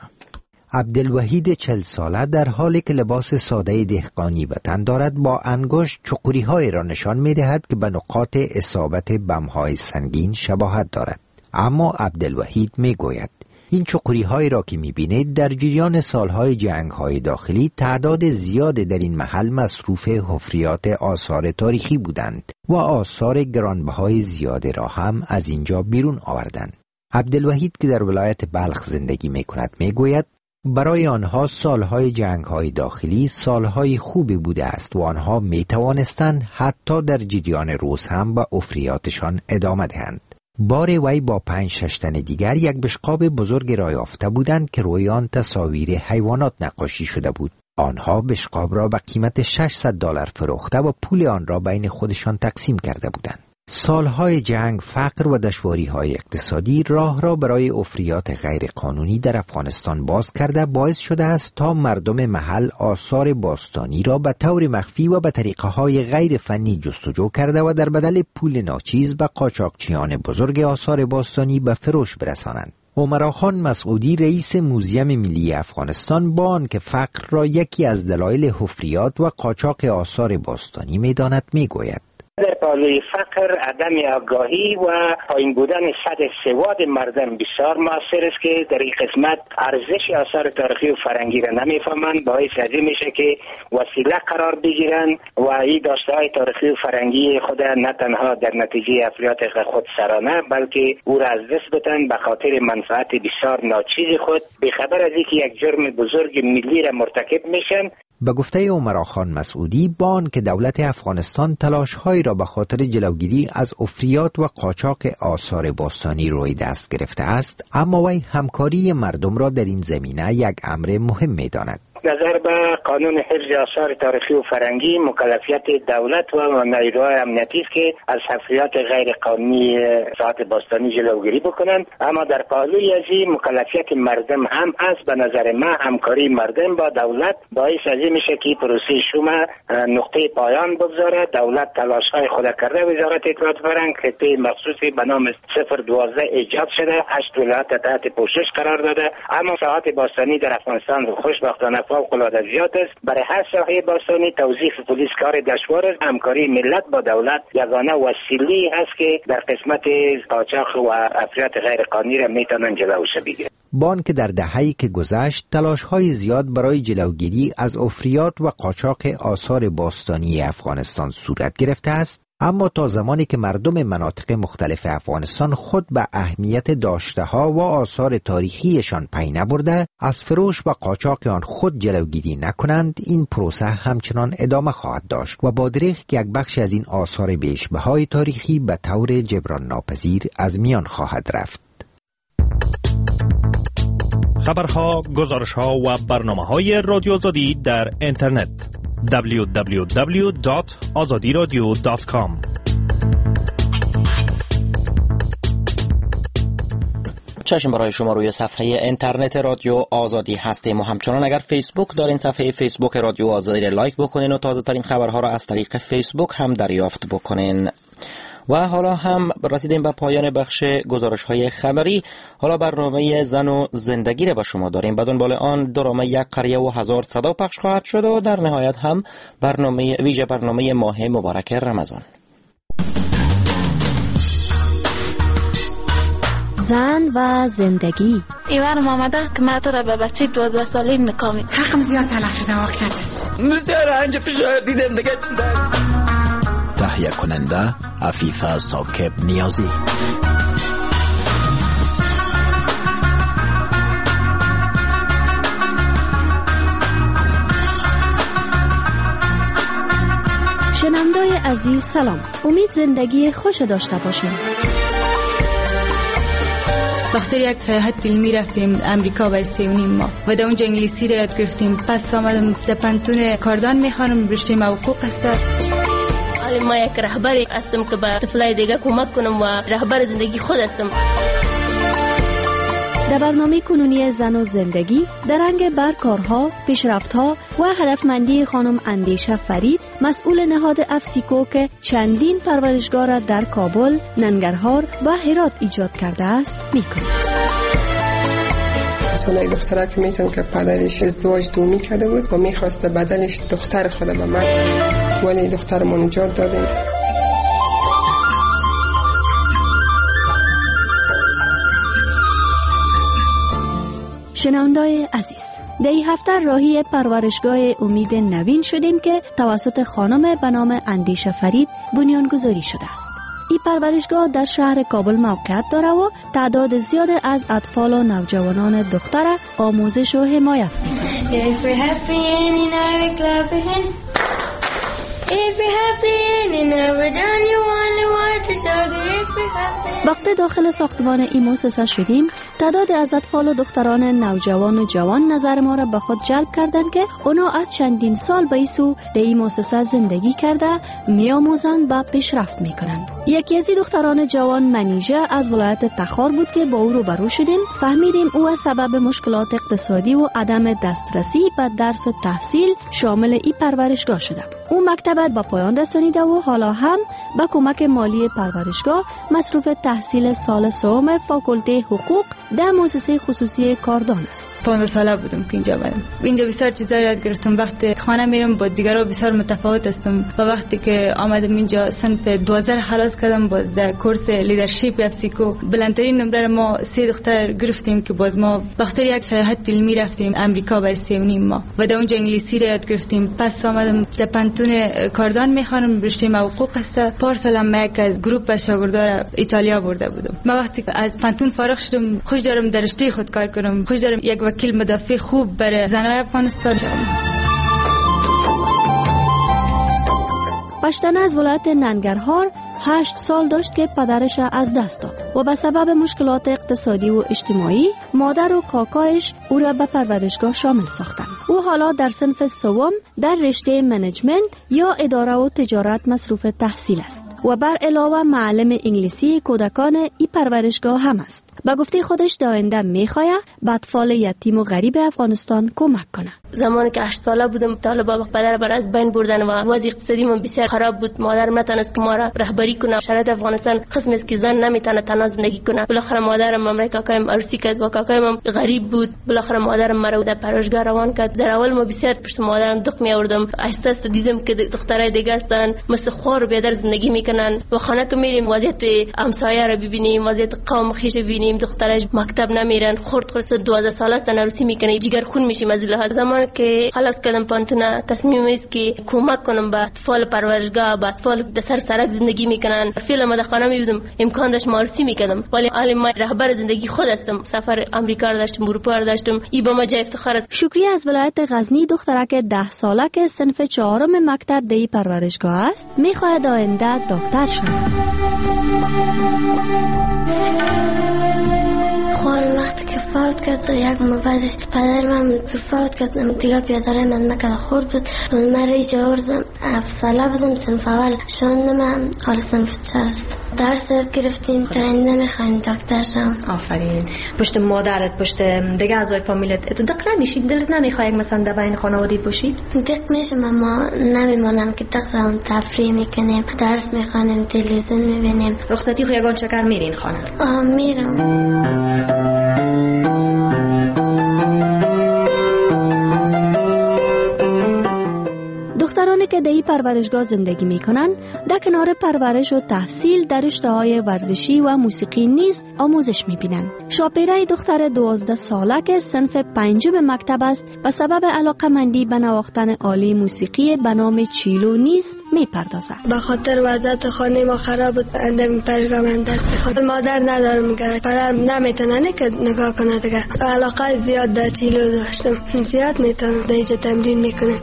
عبدالوحید چل ساله در حالی که لباس ساده دهقانی به تن دارد با انگشت چقوری های را نشان می دهد که به نقاط اصابت بم های سنگین شباهت دارد. اما عبدالوحید می گوید این چقوری های را که می بینید در جریان سالهای جنگ های داخلی تعداد زیاد در این محل مصروف حفریات آثار تاریخی بودند و آثار گرانبهای زیاده را هم از اینجا بیرون آوردند. عبدالوحید که در ولایت بلخ زندگی می کند می گوید برای آنها سالهای جنگ‌های داخلی سالهای خوبی بوده است و آنها می توانستند حتی در جریان روز هم به حفریاتشان ادامه دهند. بار وی با پنج شش تن دیگر یک بشقاب بزرگ را یافته بودند که روی آن تصاویر حیوانات نقاشی شده بود. آنها بشقاب را به قیمت ششصد دلار فروخته و پول آن را بین خودشان تقسیم کرده بودند. سالهای جنگ، فقر و دشواری‌های اقتصادی راه را برای حفریات غیر قانونی در افغانستان باز کرده باعث شده است تا مردم محل آثار باستانی را به طور مخفی و به طریقه‌های غیر فنی جستجو کرده و در بدل پول ناچیز به قاچاقچیان بزرگ آثار باستانی به فروش برسانند. عمراخان مسعودی رئیس موزیم ملی افغانستان با آنکه فقر را یکی از دلایل حفریات و قاچاق آثار باستانی می‌داند می‌گوید در پالوی فقر، عدم آگاهی و پایین بودن سطح سواد مردم بسیار موثر است که در این قسمت ارزش آثار تاریخی و فرهنگی را نمیفهمند، باعث از این میشه که وسیله قرار بگیرند و این داشته‌های تاریخی و فرهنگی خود نه تنها در نتیجه حفریات خود سرانه بلکه او را از دست بدن به خاطر منفعت بسیار ناچیز خود، بی‌خبر از اینکه یک جرم بزرگ ملی را مرتکب میشن. به گفته عمراخان مسعودی با آنکه دولت افغانستان تلاش‌هایی را به خاطر جلوگیری از حفریات و قاچاق آثار باستانی روی دست گرفته است، اما وی همکاری مردم را در این زمینه یک امر مهم می‌داند. نظر به قانون حفظ آثار تاریخی و فرهنگی مکلفیت دولت و نیروهای امنیتی است که از حفریات غیر قانونی ساعت باستانی جلوگیری بکنند، اما در پهلوی از این مکلفیت مردم هم است. به نظر من همکاری مردم با دولت باعث از این میشه که پروسه شوم نقطه پایان بگذاره. دولت تلاش‌های خود کرده، وزارت اطلاعات و فرهنگ خطه مخصوصی به نام صفر دوازده ایجاد شده، هشت ولایت تحت پوشش قرار داده، اما ساعت باستانی در افغانستان خوشبختانه فوق‌العاده زیاد است. برای هر ساحه باستانی توظیف پلیس کار دشوار است. همکاری ملت با دولت یگانه وسیله است که در قسمت قاچاق و حفریات غیر قانونی را میتونن جلوش بگیرن. بان که در دهه‌ای که گذشت تلاش‌های زیاد برای جلوگیری از حفریات و قاچاق آثار باستانی افغانستان صورت گرفته است، اما تا زمانی که مردم مناطق مختلف افغانستان خود به اهمیت داشته‌ها و آثار تاریخیشان پی نبرده از فروش و قاچاق آن خود جلوگیری نکنند، این پروسه همچنان ادامه خواهد داشت و با دریغ که یک بخش از این آثار بیشبهای تاریخی به طور جبران ناپذیر از میان خواهد رفت. خبرها، گزارش‌ها و برنامه‌های رادیو آزادی در اینترنت دبلیو دبلیو دبلیو دات آزادی رادیو دات کام. چشم برای شما روی صفحه اینترنت رادیو آزادی هستیم و همچنان اگر فیسبوک دارین صفحه فیسبوک رادیو آزادی را لایک بکنین و تازه ترین خبرها را از طریق فیسبوک هم دریافت بکنین. و حالا هم رسیدیم به پایان بخش گزارش های خبری. حالا برنامه زن و زندگی را به شما داریم. بدون دنبال آن درامه یک قریه و هزار صدا پخش خواهد شد و در نهایت هم برنامه ویژه برنامه ماه مبارک رمضان. زن و زندگی. ایوانم آمده که من تو را به بچه دوازده ساله نکامی حقم زیاد تلف شده واقعیتش. بسیار انجا فشار دیدم دیگه چیز دارست. تهیه کننده عفیفه ساکب نیازی. شنوندای عزیز سلام، امید زندگی خوش داشته باشین. بخاطر یک سیاحت علمی رفتیم امریکا برای سه و نیم ماه و در اونجا انگلیسی را یاد گرفتیم. پس آمدم در پانتون کاردان میخوانم، رشته حقوق است. ما یک رهبر هستم که به طفلای دیگه کمک کنم و رهبر زندگی خود هستم. در برنامه کنونی زن و زندگی در رنگ بر کارها، پیشرفتها و هدفمندی خانم اندیشه فرید، مسئول نهاد افسیکو که چندین پرورشگاه را در کابل، ننگرهار و هرات ایجاد کرده است می‌گوید. مثلا یک دختره که میتونه که پدرش ازدواج دومی کرده بود و میخواست بدلش دختر خود به من، ولی دختر ما نجات دادیم. شنوندای عزیز، در این هفته راهی پرورشگاه امید نوین شدیم که توسط خانم به نام اندیشه فرید بنیانگذاری شده است. این پرورشگاه در شهر کابل موقعیت داره و تعداد زیاد از اطفال و نوجوانان دختر آموزش و حمایت می‌کنه. وقتی داخل ساختمان این مؤسسه شدیم، تعداد از اطفال و دختران نوجوان و جوان نظر ما را به خود جلب کردند که اونا از چندین سال به سو در این مؤسسه زندگی کرده، می‌آموزند و پیشرفت می‌کنند. یکی از دختران جوان منیژه از ولایت تخار بود که با او روبرو شدیم. فهمیدیم او از سبب مشکلات اقتصادی و عدم دسترسی به درس و تحصیل شامل این پرورشگاه شده. او مکتب به پایان رسانیده و حالا هم با کمک مالی پرورشگاه مصروف تحصیل سال سوم فاکولته حقوق در مؤسسه خصوصی کاردان است. پانزده ساله بودم که اینجا بودم. اینجا بسیار چیزا یاد گرفتم. وقتی خانه میرم با دیگران بسیار متفاوت هستم و وقتی که آمدم اینجا صنف دوازده خلاص کردم، باز در کورس لیدرشپ افسیکو بلندترین نمره ما سه دختر گرفتیم که باز ما بخاطر یک سیاحت علمی رفتیم امریکا برای سه و نیم ماه و در اونجا انگلیسی را یاد گرفتیم. پس آمدم در پانتون کاردان میخوانم، رشته حقوق است. پارسالم یک از گروپ از شاگردان ایتالیا برده بودم. ما وقتی از پانتون فارغ شدم خوش دارم در رشته خود کار کنم، خوش دارم یک وکیل مدافع خوب برای زنای افغانستان شوم. پشتن از ولایت ننگرهار هشت سال داشت که پدرش از دست داد و به سبب مشکلات اقتصادی و اجتماعی مادر و کاکایش او را به پرورشگاه شامل ساختند. او حالا در صنف سوم در رشته منیجمنت یا اداره و تجارت مصروف تحصیل است و بر علاوه معلم انگلیسی کودکان این پرورشگاه هم است. با گفته خودش در آینده می‌خواهد به اطفال یتیم و غریب افغانستان کمک کنه. زمانی که هشت ساله بودم طالبا پدر بر از بین بردن و وضع اقتصادی من بسیار خراب بود. مادرم نتونست که ما را رهبری کنه. شرایط افغانستان قسم است که زن نمیتونه تنها زندگی کنه. بالاخره مادرم امرای کاکایم عروسی کرد و کاکایم غریب بود. بالاخره مادرم مرا در پرورشگاه روان کرد. در اول ما بسیار پشت مادرم دق می آوردم. احساس دیدم که دخترای دیگه هستن مثل خوار و بیادر زندگی میکنن و خانه که میریم وضعیت همسایه را ببینیم، وضعیت قوم خیش ببینیم، دخترای مکتب نمیرن، خرد خرد دوازده ساله است عروسی میکنه، جگر خون میشیم. از لحاظ زمان که خلاص کردم پانتون تصمیم است که کمک کنم به اطفال پرورشگاه، به اطفال در سر سرک زندگی میکنن. فعلا ما در خانه میبودم امکان داشت عروسی میکردم، ولی حالا ما رهبر زندگی خود هستم. سفر امریکا داشتم، اروپا داشتم، این با ما جای افتخار است. شکریه از ولایت غزنی دخترک ده ساله که صنف چهارم مکتب در پرورشگاه است میخواهد آینده دکتر شود. خوار وقتی که فوت کرد یک ماه بعدش پدر من که فوت کرد دیگه پیادره من مکد خورد بود و من ریجا آوردم. هفت ساله بودم، صنف اول شوندم، من حال صنف چهار است. درس یاد گرفتیم تا آینده میخوایم دکتر شم. آفرین. پشت مادرت، پشت دیگه اعضای فامیلت تو دق نمیشید؟ دلت نمیخواد یک مثلا در بین خانوادگی باشید؟ دق میشم اما نمیمونم که دق هم تفریح میکنیم، درس میخوانیم، تلویزیون میبینیم. رخصتی خو یگان چکر میرین خانه؟ آه میرم. دخترانی که در این پرورشگاه زندگی میکنن در کنار پرورش و تحصیل در رشته‌های ورزشی و موسیقی نیز آموزش میبینن. شاپیره دختر دوازده ساله که صنف پنجم مکتب است و سبب علاقه‌مندی به نواختن آله موسیقی به نام چیلو نیز میپردازد. به خاطر وضعیت خانه ما خراب بود، اندم پرورشگاه من دست میخواد. مادر ندارم که پدرم نمیتونه که نگاه کنه دیگه. علاقه زیاد در چیلو داشتم، زیاد میتونه دیگه تمرین میکنه.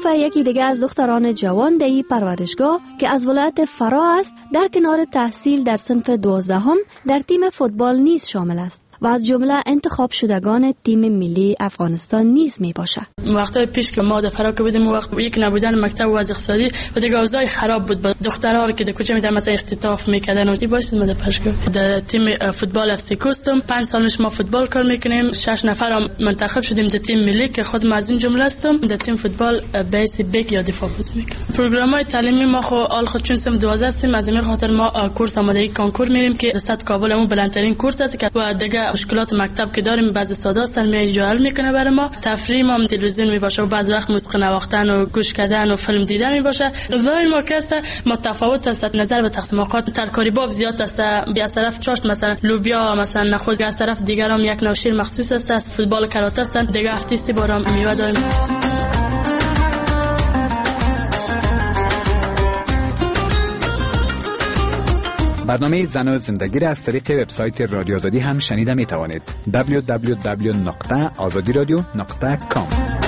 یکی دیگه از دختران جوان در این پرورشگاه که از ولایت فرا است، در کنار تحصیل در صنف دوازدهم در تیم فوتبال نیز شامل است و از جمله انتخاب شدگان تیم ملی افغانستان نیز می باشه. وقتای پیش که ما در فرا که بودیم وقت یک نبودن مکتب و وضع اقتصادی و دیگه اوضاع خراب بود، با دخترها رو که در کوچه می‌دن مثلا اختطاف می‌کردن و این باعث ما پشگاه در تیم فوتبال اف سی کوستم پنج سال ما فوتبال کار می‌کنیم. شش نفر منتخب شدیم در تیم ملی که خود ما از این جمله هستم. در تیم فوتبال بیس بک یا دفاع بازی می‌کنیم. پروگرام‌های تعلیمی ما خو آل خود چون سم دوازده هستیم، از این خاطر ما کورس آمادگی کنکور میریم که صد کابل همون بلندترین کورس است که و دیگه مشکلات مکتب که داریم بعضی ساده است میاد حل میکنه برای ما. تفریح ما تلویزیون می باشه و بعضی وقت موسیقی نواختن و گوش کردن و فیلم دیدن می باشه. غذای ما که است متفاوت است نظر به تقسیم اوقات. ترکاری باب زیاد است، بیا طرف چاشت مثلا لوبیا مثلا نخود، از طرف دیگر هم یک نوع شیر مخصوص است. از فوتبال کراته است دیگه هفته سی بار میوه داریم. برنامه زن و زندگی را از طریق وبسایت رادیو آزادی هم شنیده می توانید. دبلیو دبلیو دبلیو نقطه آزادی رادیو نقطه کام.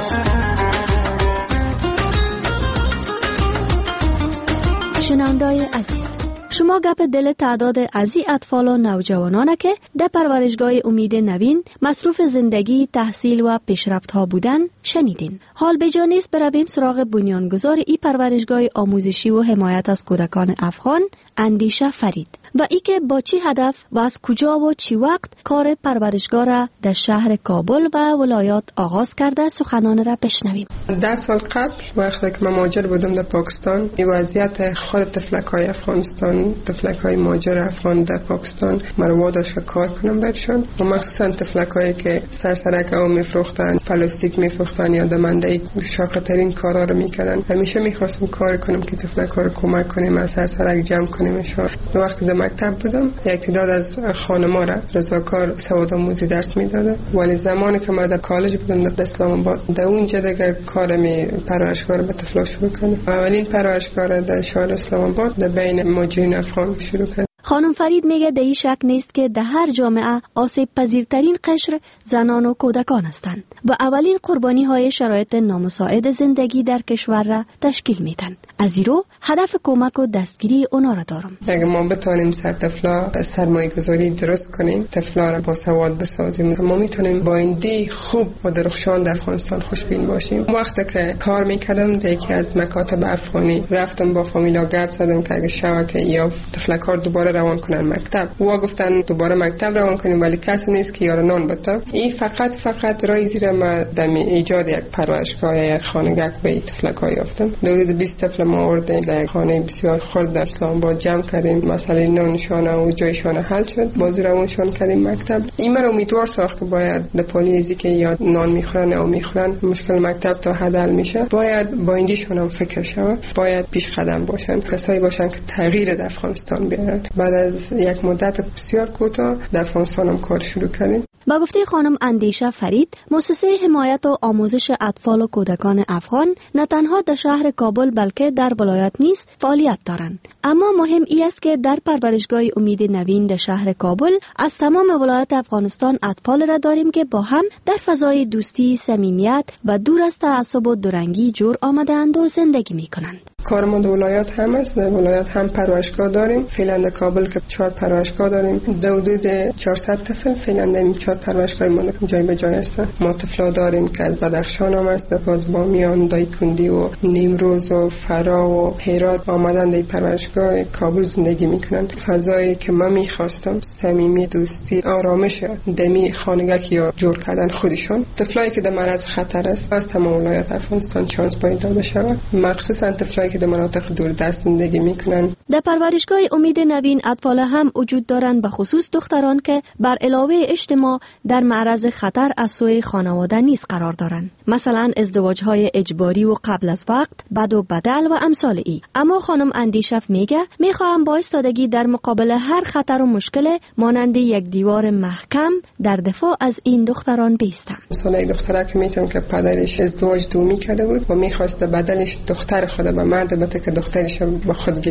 شنونده‌های عزیز، شما گپ دل تعداد از این اطفال و نوجوانان که در پرورشگاه امید نوین مصروف زندگی، تحصیل و پیشرفت‌ها بودن شنیدین. حال به جا نیست برویم سراغ بنیانگذار این پرورشگاه آموزشی و حمایت از کودکان افغان، اندیشه فرید، و ای که با چی هدف و از کجا و چی وقت کار پرورشگاه را در شهر کابل و ولایات آغاز کرده سخنان را بشنویم. ده سال قبل وقتی که من مهاجر بودم در پاکستان، این وضعیت خود تفلک‌های افغانستان، تفلک‌های مهاجر افغان در پاکستان مرا داشت که کار کنم برشان، و مخصوصا تفلک‌هایی که سرسرک او میفروختن، پلاستیک میفروختن یا دمنده شاق‌ترین کارا رو میکردن. همیشه میخواستم کار کنم که تفلک‌ها رو کمک کنیم، از سرسرک جمع کنیمشون. وقتی در مکتب بودم یک تعداد از خانم‌ها را رضاکار سوادآموزی درس میدادن، ولی زمانی که من در کالج بودم در اسلام آباد، در اونجا دیگه کارم پرورشگاه رو به طفلا شروع کردم. اولین پرورشگاه را در شهر اسلام آباد در بین مهاجرین افغان شروع کردم. خانم فرید میگه در این شک نیست که در هر جامعه آسیب پذیرترین قشر زنان و کودکان هستند و اولین قربانی های شرایط نامساعد زندگی در کشور را تشکیل میدن. از این رو هدف کمک و دستگیری اونا را دارم. اگه ما بتونیم سر طفلا سرمایه گذاری درست کنیم، طفلا را با سواد بسازیم، ما میتونیم با ایندی خوب و درخشان در افغانستان خوشبین باشیم. وقتی که کار میکردم در یکی از مکاتب افغانی رفتم با فامیلا گپ زدم که اگه شوکه یا طفلکار دوباره روان کنن مکتب، و گفتن دوباره مکتب روان کنیم ولی کسی نیست که یارانان بده. این فقط فقط رای زیر ما دم ایجاد یک پرورشگاه یا یک خانگاه به طفلک‌ها یافتم. حدود بیست طفل ما آوردیم در خانه بسیار خرد در اسلام آباد جمع کردیم، مسئله نانشان و جایشان حل شد، بازی روانشان کردیم مکتب. این مرا امیدوار ساخت که باید در پالیزی که یا نان میخورن او میخورن مشکل مکتب تا حد حل میشه، باید با ایندیشون هم فکر شود، باید پیش قدم باشن، کسایی باشن که تغییر در افغانستان بیارن. بعد از یک مدت بسیار کوتاه در افغانستان هم کار شروع کردیم. با گفته خانم اندیشه فرید، مؤسسه حمایت و آموزش اطفال و کودکان افغان نه تنها در شهر کابل بلکه در ولایت نیز فعالیت دارند. اما مهم ای است که در پرورشگاه امید نوین در شهر کابل از تمام ولایت افغانستان اطفال را داریم که با هم در فضای دوستی، صمیمیت و دور از تعصب و دورنگی جور آمده‌اند و زندگی می‌کنند. کار ما در ولایت هم است، در ولایت هم پرورشگاه داریم. فعلا در کابل که چهار پرورشگاه داریم، در حدود چهارصد طفل فعلا در این چهار پرورشگاه ما جای به جای هستن. ما طفلا داریم که از بدخشان هم است، از بامیان، دایکندی و نیمروز و فرا و هرات آمدن در پرورشگاه کابل زندگی میکنن. فضایی که من میخواستم صمیمی، دوستی، آرامش دمی خانگاه یا جور کردن خودشون. طفلایی که در معرض خطر است از تمام ولایت افغانستان چانس باید داده شود، مخصوصا طفلایی که در مناطق دوردست زندگی میکنن. در پرورشگاه امید نوین اطفال هم وجود دارند، به خصوص دختران که بر علاوه اجتماع در معرض خطر از سوی خانواده نیز قرار دارند، مثلا ازدواج‌های اجباری و قبل از وقت، بد و بدل و امثال ای. اما خانم اندیشف میگه میخواهم با ایستادگی در مقابل هر خطر و مشکل مانند یک دیوار محکم در دفاع از این دختران بیستم. مثلا یک دختره که میتونم که پدرش ازدواج دومی کرده بود و میخواست بدلش دختر خود به مرد بده که دخترش با خود گرفته بود.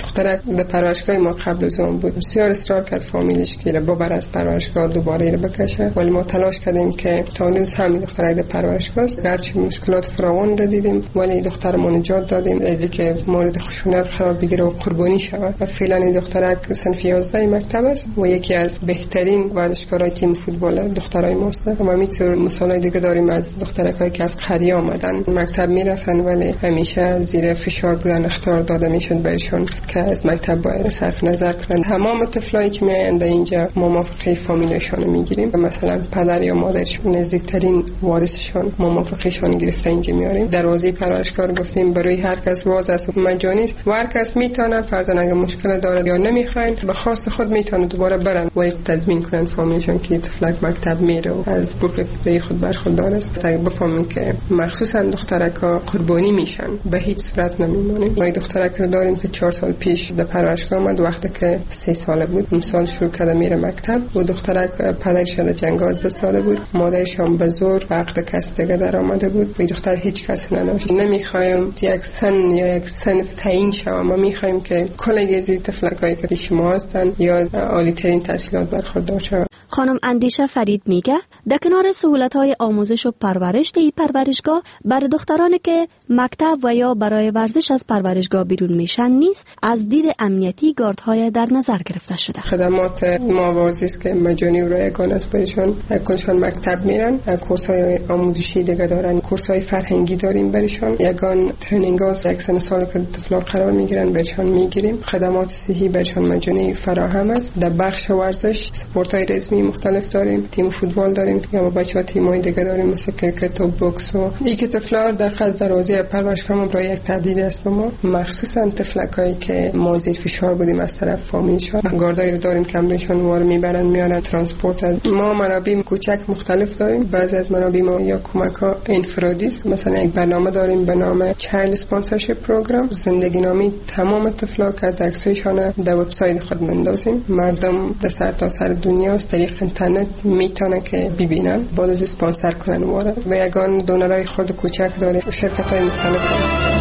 دخترک در پرورشگاه ما قبل از اون بود، بسیار اصرار کرد فامیلش که ببر از پرورشگاه دوباره رو بکشه، ولی ما تلاش کردیم که تا روز همین دخترک در پرورشگاه است. گرچه مشکلات فراوان را دیدیم ولی دخترمو نجات دادیم از اینکه مورد خشونت قرار بگیره و قربانی شود و فعلا این دخترک صنف یازده مکتب است و یکی از بهترین ورزشکارای تیم فوتبال دخترای ماست. و میتونه مثالای دیگه داریم از دخترکایی که از قریه آمدن مکتب میرفتن ولی همیشه زیر فشار بودن، اخطار داده میشد برشون که از مکتب باید صرف نظر کنن. تمام طفلایی که میاین اینجا ما موافقه فامیلشون میگیریم، مثلا پدر یا مادرشون نزدیکترین وارثشون ما موافقهشون گرفته اینجا میاریم. دروازه پرورشگاه گفتیم برای هر کس باز است، مجانی است و هر کس میتونه فرضاً اگه مشکل داره یا نمیخواین به خواست خود میتونه دوباره برن و تضمین کنن فامیلشون که طفلک مکتب میره و از حقوق ابتدایی خود برخوردار است تا بفهمن که مخصوصا دخترکا قربانی میشن به هیچ صورت نمیمونیم. ما دخترک رو داریم که چهار سال پیش در پرورشگاه آمد وقتی که سه ساله بود، اون سال شروع کرده میره مکتب و دخترک پدرش در جنگ از دست داده بود، مادرش هم به زور وقت کس دیگه در آمده بود و دختر هیچ کس نداشت. نمیخوایم یک سن یا یک صنف تعیین شوه، ما میخوایم که کل از طفلکایی که پیش ما هستن یا از عالی ترین تحصیلات برخوردار شوند. خانم اندیشه فرید میگه در کنار سهولت‌های آموزش و پرورش در این پرورشگاه برای دخترانی که مکتب و یا برای ورزش از پرورشگاه بیرون میشن نیست، از دید امنیتی گاردهای در نظر گرفته شده. خدمات موازی است که مجانی و رایگان است برشون. کلشان مکتب میرن، کورس‌های آموزشی دیگه دارن، کورس‌های فرهنگی داریم برشون، یگان ترنینگ ها یک سن سال که طفلا قرار میگیرن برشون میگیریم. خدمات صحی برشون مجانی فراهم است. در بخش ورزش سپورت‌های رزمی مختلف داریم، تیم فوتبال داریم یا بچه‌ها تیم‌های دیگه داریم مثل کرکت و بوکس و این که طفلا در قصد دروازه پرورشگاه برای یک تهدید است به ما، مخصوصا طفلکایی که ما زیر فشار بودیم از طرف فامیلشون. گاردایی رو داریم که همشون وار میبرن میارن ترانسپورت. از ما منابع کوچک مختلف داریم. بعضی از منابع ما یا کمک‌ها انفرادی است، مثلا یک برنامه داریم به نام چایلد اسپانسرشیپ پروگرام، زندگی نامی تمام طفلا که عکسایشون در وبسایت خود مندازیم. مردم در سرتاسر دنیا از طریق اینترنت میتونه که ببینن، بعد از اسپانسر کنن واره و یگان دونرای خود کوچک داره شرکت‌های مختلف هست.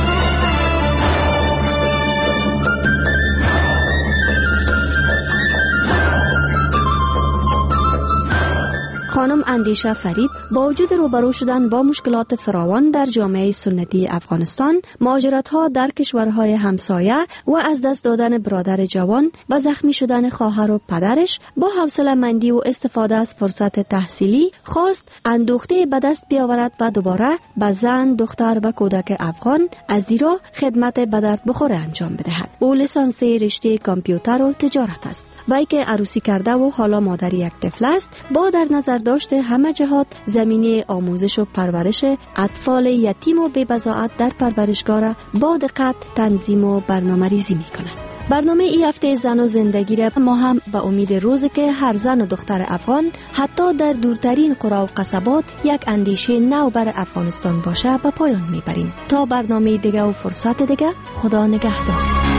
خانم اندیشه فرید با وجود روبرو شدن با مشکلات فراوان در جامعه سنتی افغانستان، مهاجرت‌ها در کشورهای همسایه و از دست دادن برادر جوان و زخمی شدن خواهر و پدرش، با حوصله‌مندی و استفاده از فرصت تحصیلی خواست اندوخته به دست بیاورد و دوباره به زن، دختر و کودک افغان از زیرا خدمت به درد بخور انجام بدهد. او لیسانس رشته کامپیوتر و تجارت است. وی که عروسی کرده و حالا مادر یک طفل است، با در نظر داشته همه جهات زمینه آموزش و پرورش اطفال یتیم و بی‌بضاعت در پرورشگاه را با دقت تنظیم و برنامه ریزی می کند. برنامه این هفته زن و زندگی را ما هم به امید روزی که هر زن و دختر افغان حتی در دورترین قرا و قصبات یک اندیشه نو بر افغانستان باشه به پایان میبریم. تا برنامه دیگه و فرصت دیگه، خدا نگهدار.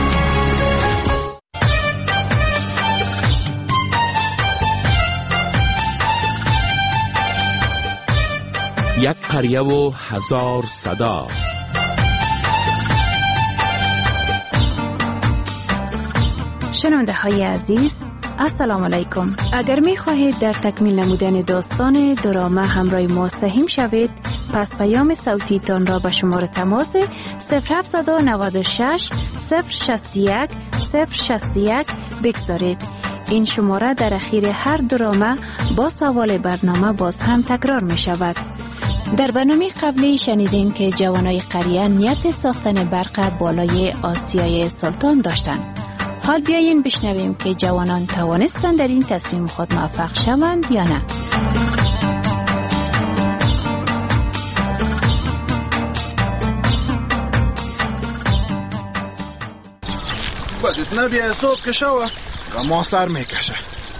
یک قریه و هزار صدا. شنونده های عزیز، السلام علیکم. اگر می خواهید در تکمیل نمودن داستان دراما همراه ما سهیم شوید، پس پیام صوتی تان را به شماره تماس صفر هفت نه شش صفر شصت و یک صفر شصت و یک بگذارید. این شماره در اخیر هر دراما با سوال برنامه باز هم تکرار می شود. در برنامه قبلی شنیدیم که جوانای قریه نیت ساختن برق بالای آسیای سلطان داشتند. حال بیایین بشنویم که جوانان توانستند در این تصمیم خود موفق شوند یا نه. بدید نبیه صبح که شوه غما سر میکشه.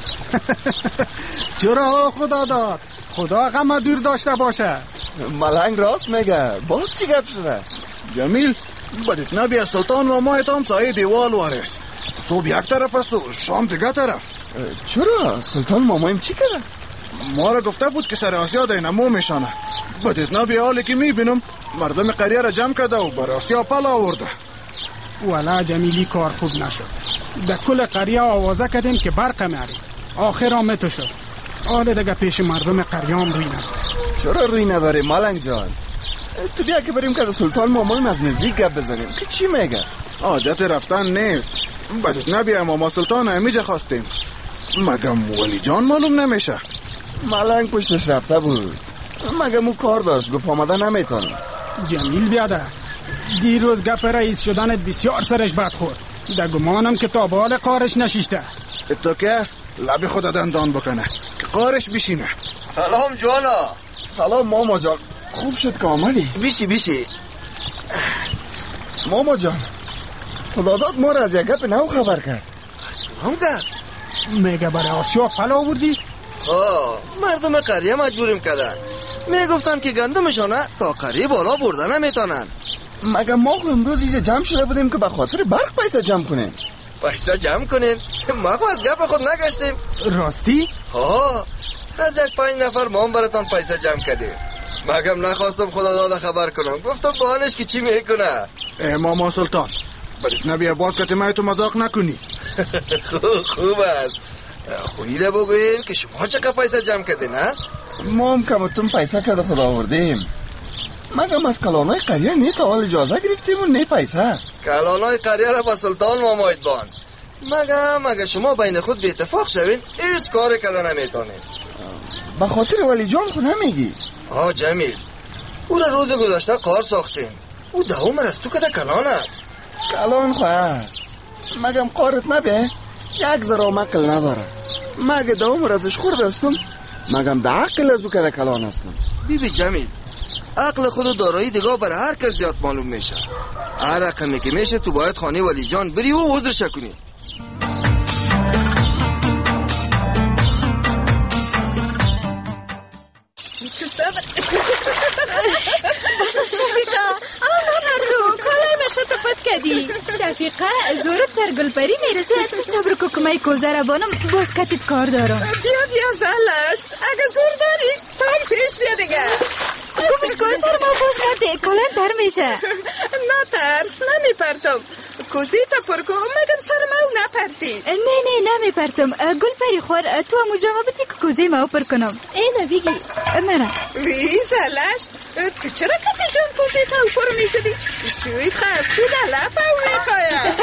چرا خدا داد؟ خدا غم دور داشته باشه. ملنگ راست میگه. باز چی گپ شده؟ جمیل بدید نبیه سلطان و ماه تام سایه دیوال وارس. صبح یک طرف است و شام دیگه طرف. چرا؟ سلطان مامایم چی کرده؟ ما را گفته بود که سر آسیا دینمو میشانه. بدید نبیه حالی که میبینم مردم قریه را جمع کرده و بر آسیا پل آورده. ولی جمیلی کار خوب نشد. در کل قریه آوازه کردیم که برق میاریم. آخر آمد شد. حالا دیگه پیش مردم قریام روی نداره. چرا روی نداره ملنگ جان؟ تو بیا که بریم که سلطان مامایم از نزدیک گپ بزنیم که چی میگه؟ حاجت رفتن نیست. بدت نبیه ماما سلطان همیجا خواستیم. مگم ولی جان معلوم نمیشه؟ ملنگ پشتش رفته بود. مگم او کار داشت گفت آمده نمیتونه. جمیل بیاده دیروز گپ رئیس شدنت بسیار سرش بد خورد. در گمانم که تا بال قارش نشیشته. تو که است لبی خود دندان بکنه که قارش بشینه. سلام جوانا. سلام ماما جان. خوب شد که آمدی. بیشی بیشی. ماما جان خدا داد ما را از یک گپ نو خبر کرد. از کدام گپ؟ میگه برای آسیا پل آوردی؟ آه مردم قریه مجبوریم کردن. میگفتن که گندمشانه تا قریه بالا برده نمیتونن. مگه ما خو امروز اینجا جمع شده بودیم که به خاطر برق پیسه جمع کنیم. پیسه جمع کنیم؟ ما خو از گپ خود نگشتیم. راستی؟ ها از یک پنج نفر ما هم براتان پیسه جمع کردیم. مگم نخواستم خدا داده خبر کنم. گفتم بانش که چی میکنه. ماما سلطان بدت نبیه باز که تیمه تو مذاق نکنی. خوب خوب است. خویی را بگوین که شما چقدر پیسه جمع کردین نه؟ ما هم کمتون پیسه کده خدا آوردیم. مگم از کلانای قریه نه تا حال اجازه گرفتیم و نه پیسه. کلانای قریه را با سلطان مامایت بان. مگم مگه شما بین خود به اتفاق شوین هیچ کاری کده نمیتونین. به خاطر ولی جان خو نمیگی؟ آه جمیل او را روز گذشته کار ساختیم. او ده عمر از تو کده کلان است. کلان خو است مگم قارت نبیه یک ذره عقل نداره. مگه ده عمر ازش خورد هستم مگم ده عقل از او کده کلان هستم. بی بی جمیل عقل خود و دارایی دیگه برای هر کس زیاد معلوم میشه. هر رقمی که میشه تو باید خانه ولی جان بری و عذرش کنی. شفیقه آنا مردم کالای مشه تفت کدی. شفیقه زورت سر گلپری میرسه. صبر کو کمای کوزه بانم باز کتیت کار دارم. بیا بیا زلشت اگه زور داری پنگ پیش بیا دیگه. گمش کو سر ما باش نده کالان تر میشه. نه ترس نمیپرتم. کوزی تا پرکو مگم سر ما نپرتی. نه نه نمیپرتم. گلپری خور تو هم مجامبتی که کوزی ما پر کنم. اینه بیگی مرا وی زلشت تو چرا کتی جان کوزی تا پر میکنی؟ شوید خستی در لپم میخوایم.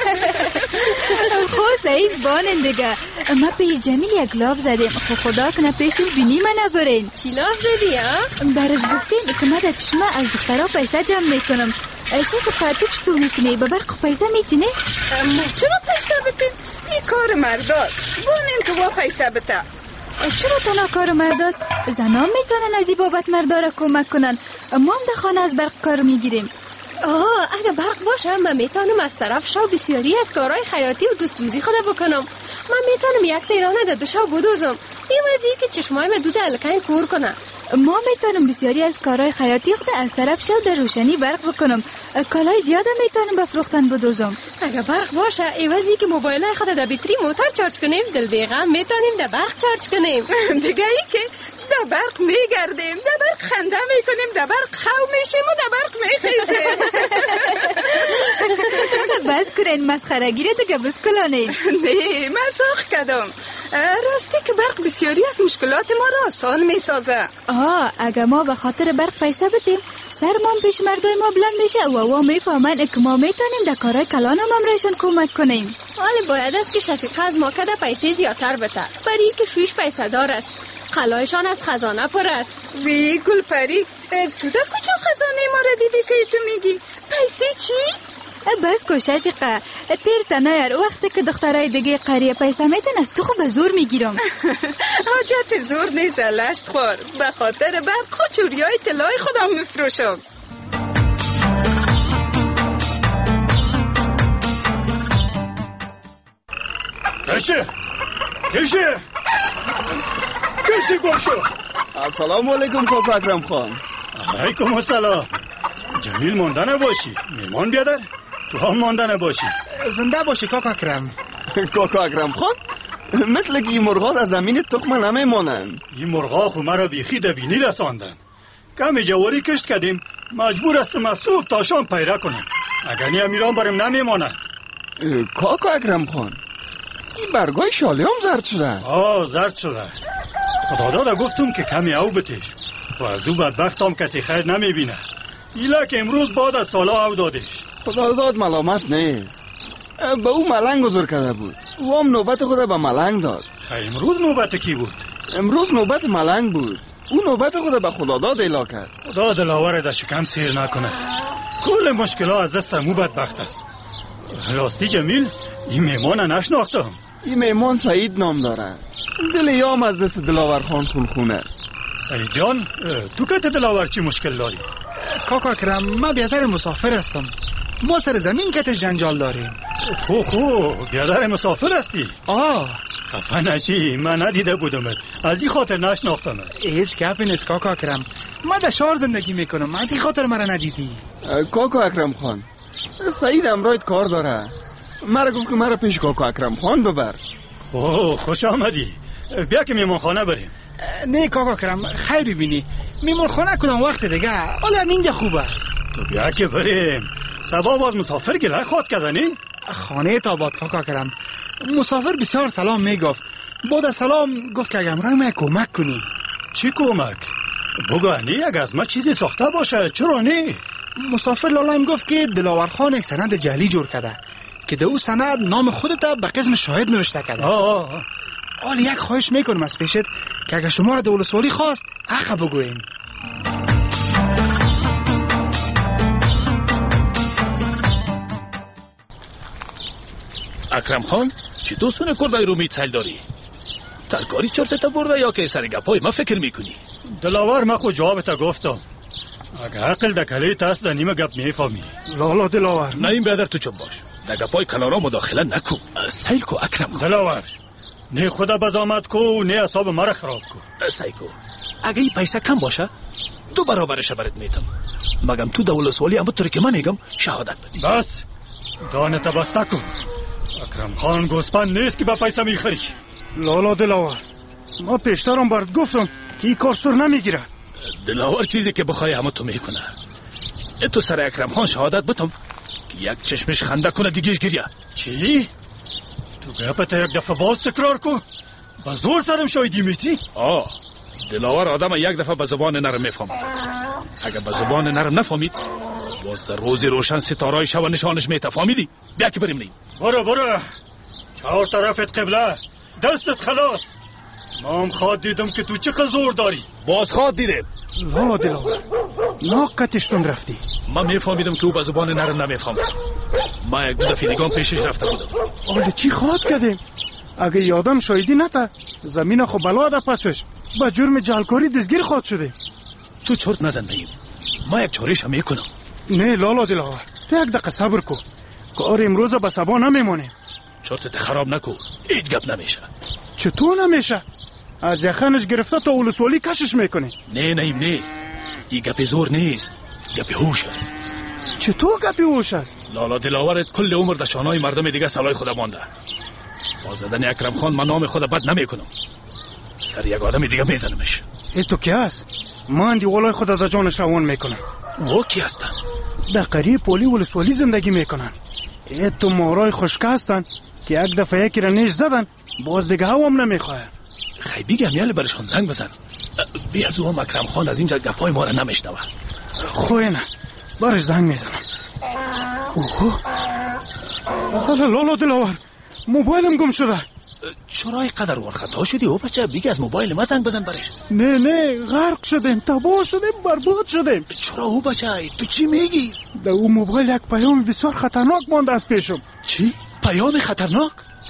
خو سعیز بانن دیگه. ما پیش جمیل یک لاب زدیم. خو خدا کنه پیشش بینی من نبرین. چی لاب زدی ها؟ برش گفتیم که من در چشمه از دخترها پیسه جمع میکنم. شفیقه تو چطور میکنی؟ به برق پیسه میتینه؟ ما چرا پیسه بتین؟ این کار مرداست. بانین که با پیسه بته. چرا تنها کار مرداست؟ زنان میتونن از این بابت مردارا کمک کنن. ما هم در خانه از برق کار میگیریم. آه اگه برق باشه من میتونم از طرف شو بسیاری از کارهای خیاطی و دوست دوزی خود بکنم. من میتونم یک پیرانه در دو شو بدوزم. این وضعی که چشمای من دود الکین کور کنه. ما میتونم بسیاری از کارهای خیاطی خود از طرف شو در روشنی برق بکنم. کالای زیاده میتونم بفروختن بدوزم. اگه برق باشه این وضعی که موبایل خود در بطری موتور چارج کنیم دل بیغم میتونیم در برق چارج کنیم. دیگه ای که در برق میگردیم در برق خنده میکنیم در برق خو میشیم و در برق میخیزیم. بس کنین مسخرگی رو دیگه بس کلانیم. نه مزاق کردم. راستی که برق بسیاری از مشکلات ما را آسان میسازه. آه اگه ما به خاطر برق پیسه بدیم سرمان پیش مردای ما بلند میشه و و میفهمن که ما میتونیم در کارهای کلان هم امرشون کمک کنیم. حالا باید است که شفیقه از ما کده پیسه زیادتر بده برای که شویش پیسه دار است. قلایشان از خزانه پر است. وی گل پری تو در کجا خزانه ما را دیدی که تو میگی؟ پیسه چی؟ بس کو شفیقه تیر تنایر وقتی که دخترای دیگه قریه پیسه میتن از تو خود به زور میگیرم. حاجت زور نیست لشت خور. به خاطر برق خود چوریای طلای خودم میفروشم. کشه کشه کشه گم شو. السلام علیکم کاکا اکرم خان. علیکم السلام. جمیل مانده نباشی میمان بیادر تو هم مانده نباشی. زنده باشی کاکا اکرم. کاکا اکرم خان مثل که این مرغات از زمین تخم نمیمانند. این مرغا خو مرا بیخی دبینی رساندن. کمی جواری کشت کردیم مجبور هستم از صبح تا شام پیره کنم. اگر نی امیران برم نمیمانه. کاکا اکرم خان، این برگای شالی هم زرد شده. آه زرد شده. خدا داده گفتم که کمی او بتش و از او بدبخت هم کسی خیر نمیبینه. ایلا که امروز بعد از سالا او دادش. خدا داد ملامت نیست، به او ملنگ گذار کرده بود، او هم نوبت خود به ملنگ داد. خیلی امروز نوبت کی بود؟ امروز نوبت ملنگ بود، او نوبت خود به خدا داد ایلا کرد. خدا دلاور ده شکم سیر نکنه. کل مشکلات از دست مو بدبخت است. راستی جمیل، این میمان نشناختم. این میمان سعید نام داره، دل یام از دست دلاور خان خون خون است. سعید جان، تو که دلاور چی مشکل داری؟ کاکا اکرم، من بیادر مسافر هستم، ما سر زمین کتش جنجال داریم. خو خو بیادر مسافر هستی؟ آه خفه نشی، من ندیده بودمت، از این خاطر نشناختمت. هیچ گپی نیست کاکا اکرم، من در شهر زندگی میکنم، از این خاطر مرا ندیدی. کاکا اکرم خان، سعید امرایت کار داره، مرا گفت که مرا پیش کاکا اکرم خان ببر. خو خوش آمدی، بیا که میمان خانه بریم. نه کاکا اکرم، خیر ببینی میمان خانه کدام وقت دیگه، حالا اینجا خوب است. تو بیا که بریم، سبا باز مسافر گله خود کردنی؟ خانه تا باد کاکا اکرم، مسافر بسیار سلام میگفت، بعد از سلام گفت که اگه امرای ما کمک کنی. چی کمک؟ بگو نی اگه از ما چیزی ساخته باشه، چرا نی؟ مسافر لالایم گفت که دلاور خان یک سند جعلی جور کرده که در او سند نام خودت به قسم شاهد نوشته کرده. آه حالا یک خواهش میکنم از پیشت که اگه شما را در ولسوالی خواست حق بگوین. اکرم خان، چی دوستون کردای رو میتسل داری؟ ترکاری چرتت برده یا که سر گپای ما فکر میکنی؟ دلاور ما خود جوابتا گفتم، اگه عقل در کلیت هست در نیمه گپ میفهمی. لالا دلاور، نه این بیادر تو چون باش، در گپای کلارا مداخله نکو، سیل کو اکرم خان. دلاور، نه خدا بزامت کو نه اصاب مرا خراب کو. سیل کو، اگه این پیسه کم باشه دو برابرش برات میتم، مگم تو در ولسوالی هم طوری که من میگم شهادت بدی. بس دانت بسته کن، اکرم خان گوسپند نیست که با پیسه میخری. لالا دلاور، ما پیشترم برد گفتم که این کار سر نمیگیره. دلاور چیزی که بخوای همه تو میکنه. تو سر اکرم خان شهادت بتم که یک چشمش خنده کنه دیگهش گریه. چی؟ تو گپت یک دفعه باز تکرار کن، با زور سرم شایدی میتی؟ آه، دلاور آدم یک دفعه به زبان نرم میفهمید، اگر به زبان نرم نفهمید باز در روزی روشن ستارای شب نشانش میته. فهمیدی؟ بیا که بریم. نیم برو برو، چهار طرفت قبله، دستت خلاص. ما هم خواد دیدم که تو چه زور داری. باز خواد دیدم. لالا دلاور، ناقتشتون رفتی. من میفهمیدم که او به زبان نرم نمیفهمد. ما یک دو دفعه دیگه پیشش رفته بودم. حالا چی خواد کردیم؟ اگه یادم شایدی نتا زمین خو بلا ده پسش با جرم جعلکاری دستگیر خواد شده. تو چرت نزن نیم، ما یک چاریش هم میکنم. نه لالا دلاور، تو یک دقیقه صبر کن، کار امروز به سبا نمیمونه. چرتت خراب نکن، هیچ گپ نمیشه. چطور نمیشه؟ از یخنش گرفته تا ولسوالی کشش میکنه. نه نیم نه، این گپ زور نیست، گپ هوش است. چطور گپ هوش است؟ لالا دلاورت کل عمر در شانهای مردم دیگه سلای خود مانده. با زدن اکرم خان من نام خود بد نمیکنم، سر یک آدم دیگه میزنمش. ای تو کی هست؟ من دی ولای خود در جانش روان میکنم. او کی هستن؟ در قریه پولی ولسوالی زندگی میکنن. ای تو مارای خشک هستن که یک دفعه یکی را نیش زدن باز دیگه هم نمیخواه. خیلی گمیال برشان زنگ بزن، بی از او هم اکرم خان از اینجا گپای ما را نمیشنوه. خوی نه، برش زنگ میزنم. اوه حالا لالا دلاور، موبایلم گم شده. چرا اینقدر ورخطا شدی او بچه؟ بیگ از موبایل ما زنگ بزن برش. نه نه، غرق شدیم، تباه شدیم، برباد شدیم. چرا او بچه؟ تو چی میگی؟ در او موبایل یک پیام بسیار خطرناک مانده از پیشم. چی؟ پیام خطرناک؟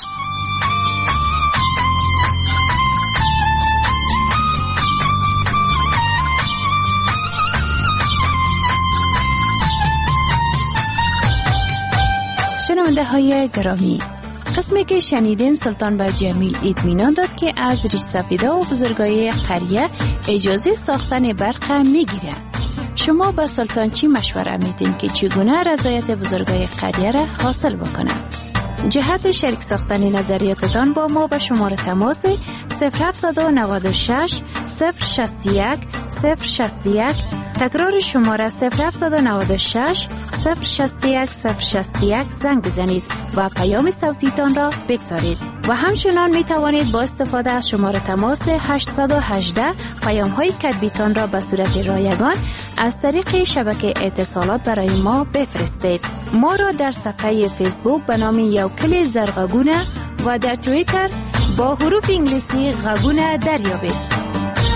شنونده های گرامی، قسمی که شنیدین سلطان به جمیل اطمینان داد که از ریش سفیده و بزرگای قریه اجازه ساختن برق میگیره. شما به سلطان چی مشوره میدین که چگونه رضایت بزرگای قریه را حاصل بکنه؟ جهت شریک ساختن نظریاتتان با ما به شماره تماس صفر هفت نه شش صفر شش یک صفر شش یک تکرار شماره صفر هفت نه شش صفر شصت و یک صفر شصت و یک زنگ بزنید و پیام صوتی تان را بگذارید. و همچنان می توانید با استفاده از شماره تماس هشت یک هشت پیام های کتبی تان را به صورت رایگان از طریق شبکه اتصالات برای ما بفرستید. ما را در صفحه فیسبوک به نام یوکل زرغگونه و در توییتر با حروف انگلیسی غگونه دریابید.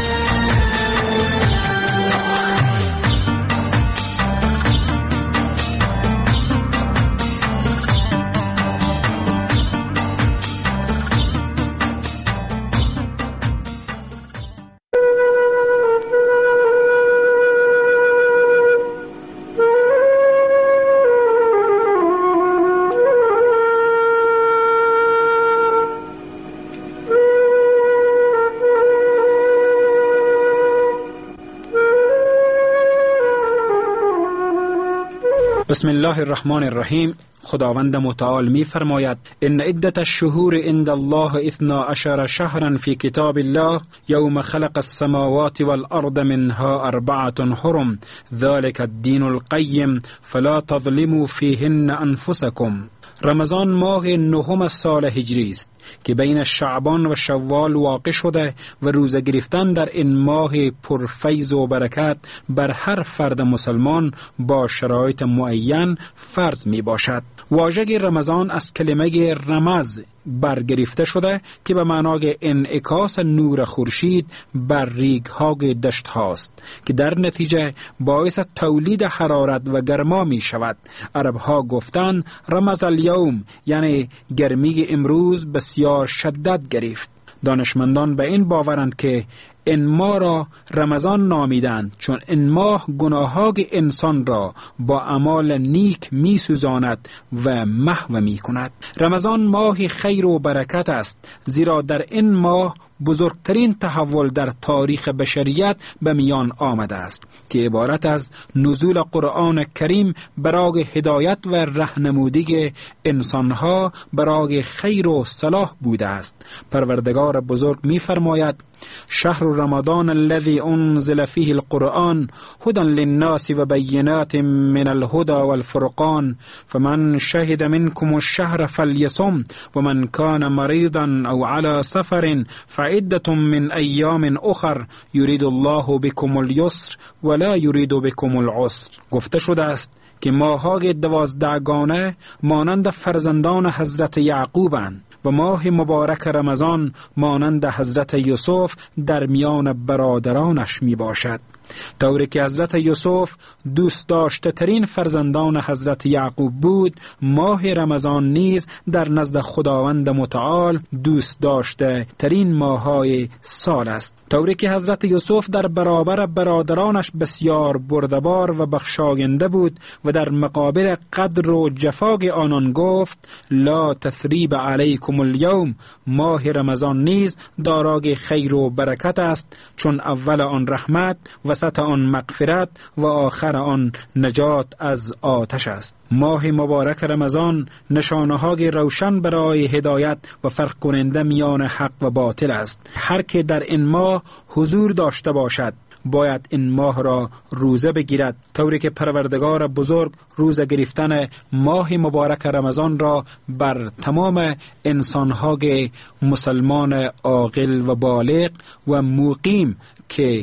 بسم الله الرحمن الرحیم. خداوند متعال می فرماید ان عدت الشهور عند الله اثنا عشر شهرا فی کتاب الله یوم خلق السماوات والارض منها اربعة حرم ذلك الدین القیم فلا تظلموا فیهن انفسکم. رمضان ماه نهم سال هجری است که بین شعبان و شوال واقع شده و روزه گرفتن در این ماه پرفیض و برکت بر هر فرد مسلمان با شرایط معین فرض می باشد. واژه رمضان از کلمه رمز برگرفته شده که به معنای انعکاس نور خورشید بر ریگ‌های دشت هاست که در نتیجه باعث تولید حرارت و گرما می شود. عرب ها گفتند رمز الیوم، یعنی گرمی امروز بسیار شدت گرفت. دانشمندان به این باورند که این ماه را رمضان نامیدند چون این ماه گناهان انسان را با اعمال نیک می سوزاند و محو می کند. رمضان ماه خیر و برکت است، زیرا در این ماه بزرگترین تحول در تاریخ بشریت به میان آمده است که عبارت از نزول قرآن کریم برای هدایت و راهنمودی انسانها برای خیر و صلاح بوده است. پروردگار بزرگ می فرماید شهر رمضان الذي انزل فيه القرآن هدى للناس وبينات من الهدى والفرقان فمن شهد منكم الشهر فليصم ومن كان مريضا او على سفر فعدة من ایام اخر يريد الله بكم اليسر ولا يريد بكم العسر. گفته شده است که ماه‌های دوازدهگانه مانند فرزندان حضرت یعقوبند و ماه مبارک رمضان مانند حضرت یوسف در میان برادرانش می باشد. طوری که حضرت یوسف دوست داشته ترین فرزندان حضرت یعقوب بود، ماه رمضان نیز در نزد خداوند متعال دوست داشته ترین ماه‌های سال است. طوری که حضرت یوسف در برابر برادرانش بسیار بردبار و بخشاینده بود و در مقابل قدر و جفای آنان گفت لا تثریب علیکم اليوم. ماه رمضان نیز دارای خیر و برکت است، چون اول آن رحمت، وسط آن مغفرت و آخر آن نجات از آتش است. ماه مبارک رمضان نشانه‌های روشن برای هدایت و فرق کننده میان حق و باطل است. هر که در این ماه حضور داشته باشد باید این ماه را روزه بگیرد، طوری که پروردگار بزرگ روزه گرفتن ماه مبارک رمضان را بر تمام انسان‌های مسلمان عاقل و بالغ و مقیم که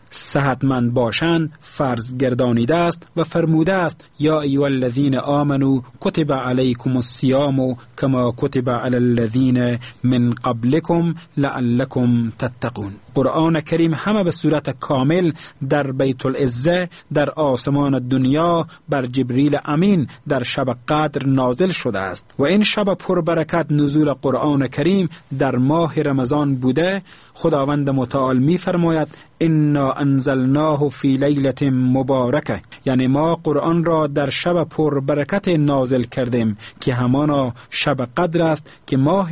صحتمند باشند فرض گردانیده است و فرموده است یا ایها الذین آمنوا کتب علیکم الصیام کما کتب علی الذین من قبلکم لعلکم تتقون. قرآن کریم همه به صورت کامل در بیت العزه در آسمان دنیا بر جبریل امین در شب قدر نازل شده است و این شب پربرکت نزول قرآن کریم در ماه رمضان بوده. خداوند متعال می فرماید انا انزلناه فی لیلة مبارکه، یعنی ما قرآن را در شب پربرکت نازل کردیم که همانا شب قدر است که ماه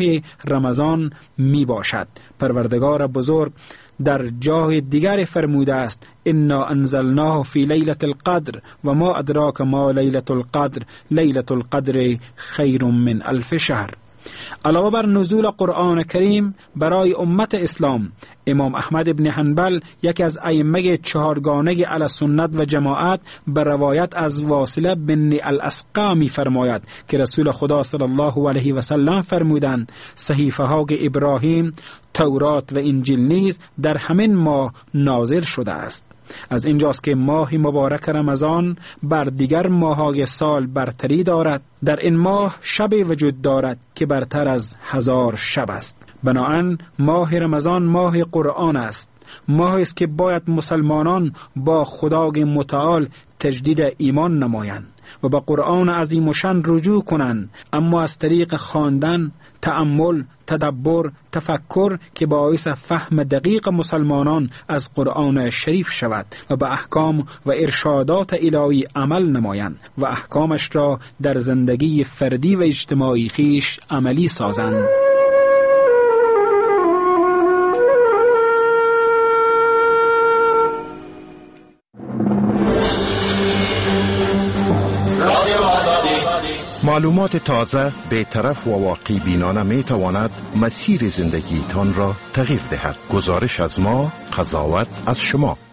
رمضان می باشد. پروردگار بزرگ در جای دیگر فرموده است انا انزلناه فی لیلة القدر و ما ادراک ما لیلة القدر لیلة القدر خیر من الف شهر. علاوه بر نزول قرآن کریم برای امت اسلام، امام احمد ابن حنبل یکی از ائمه چهارگانه اهل سنت و جماعت به روایت از واصله بن الاسقا می فرماید که رسول خدا صلی الله علیه و سلم فرمودند صحیفه های ابراهیم، تورات و انجیل نیز در همین ماه نازل شده است. از اینجاست که ماه مبارک رمضان بر دیگر ماه‌های سال برتری دارد. در این ماه شب وجود دارد که برتر از هزار شب است. بنابراین ماه رمضان ماه قرآن است. ماهی است که باید مسلمانان با خدای متعال تجدید ایمان نمایند و به قرآن عظیم و شان رجوع کنند، اما از طریق خواندن، تأمل، تدبر، تفکر که باعث فهم دقیق مسلمانان از قرآن شریف شود و به احکام و ارشادات الهی عمل نمایند و احکامش را در زندگی فردی و اجتماعی خیش عملی سازند. معلومات تازه، بی‌طرف و واقعی بینانه می تواند مسیر زندگی تان را تغییر دهد. گزارش از ما، قضاوت از شما.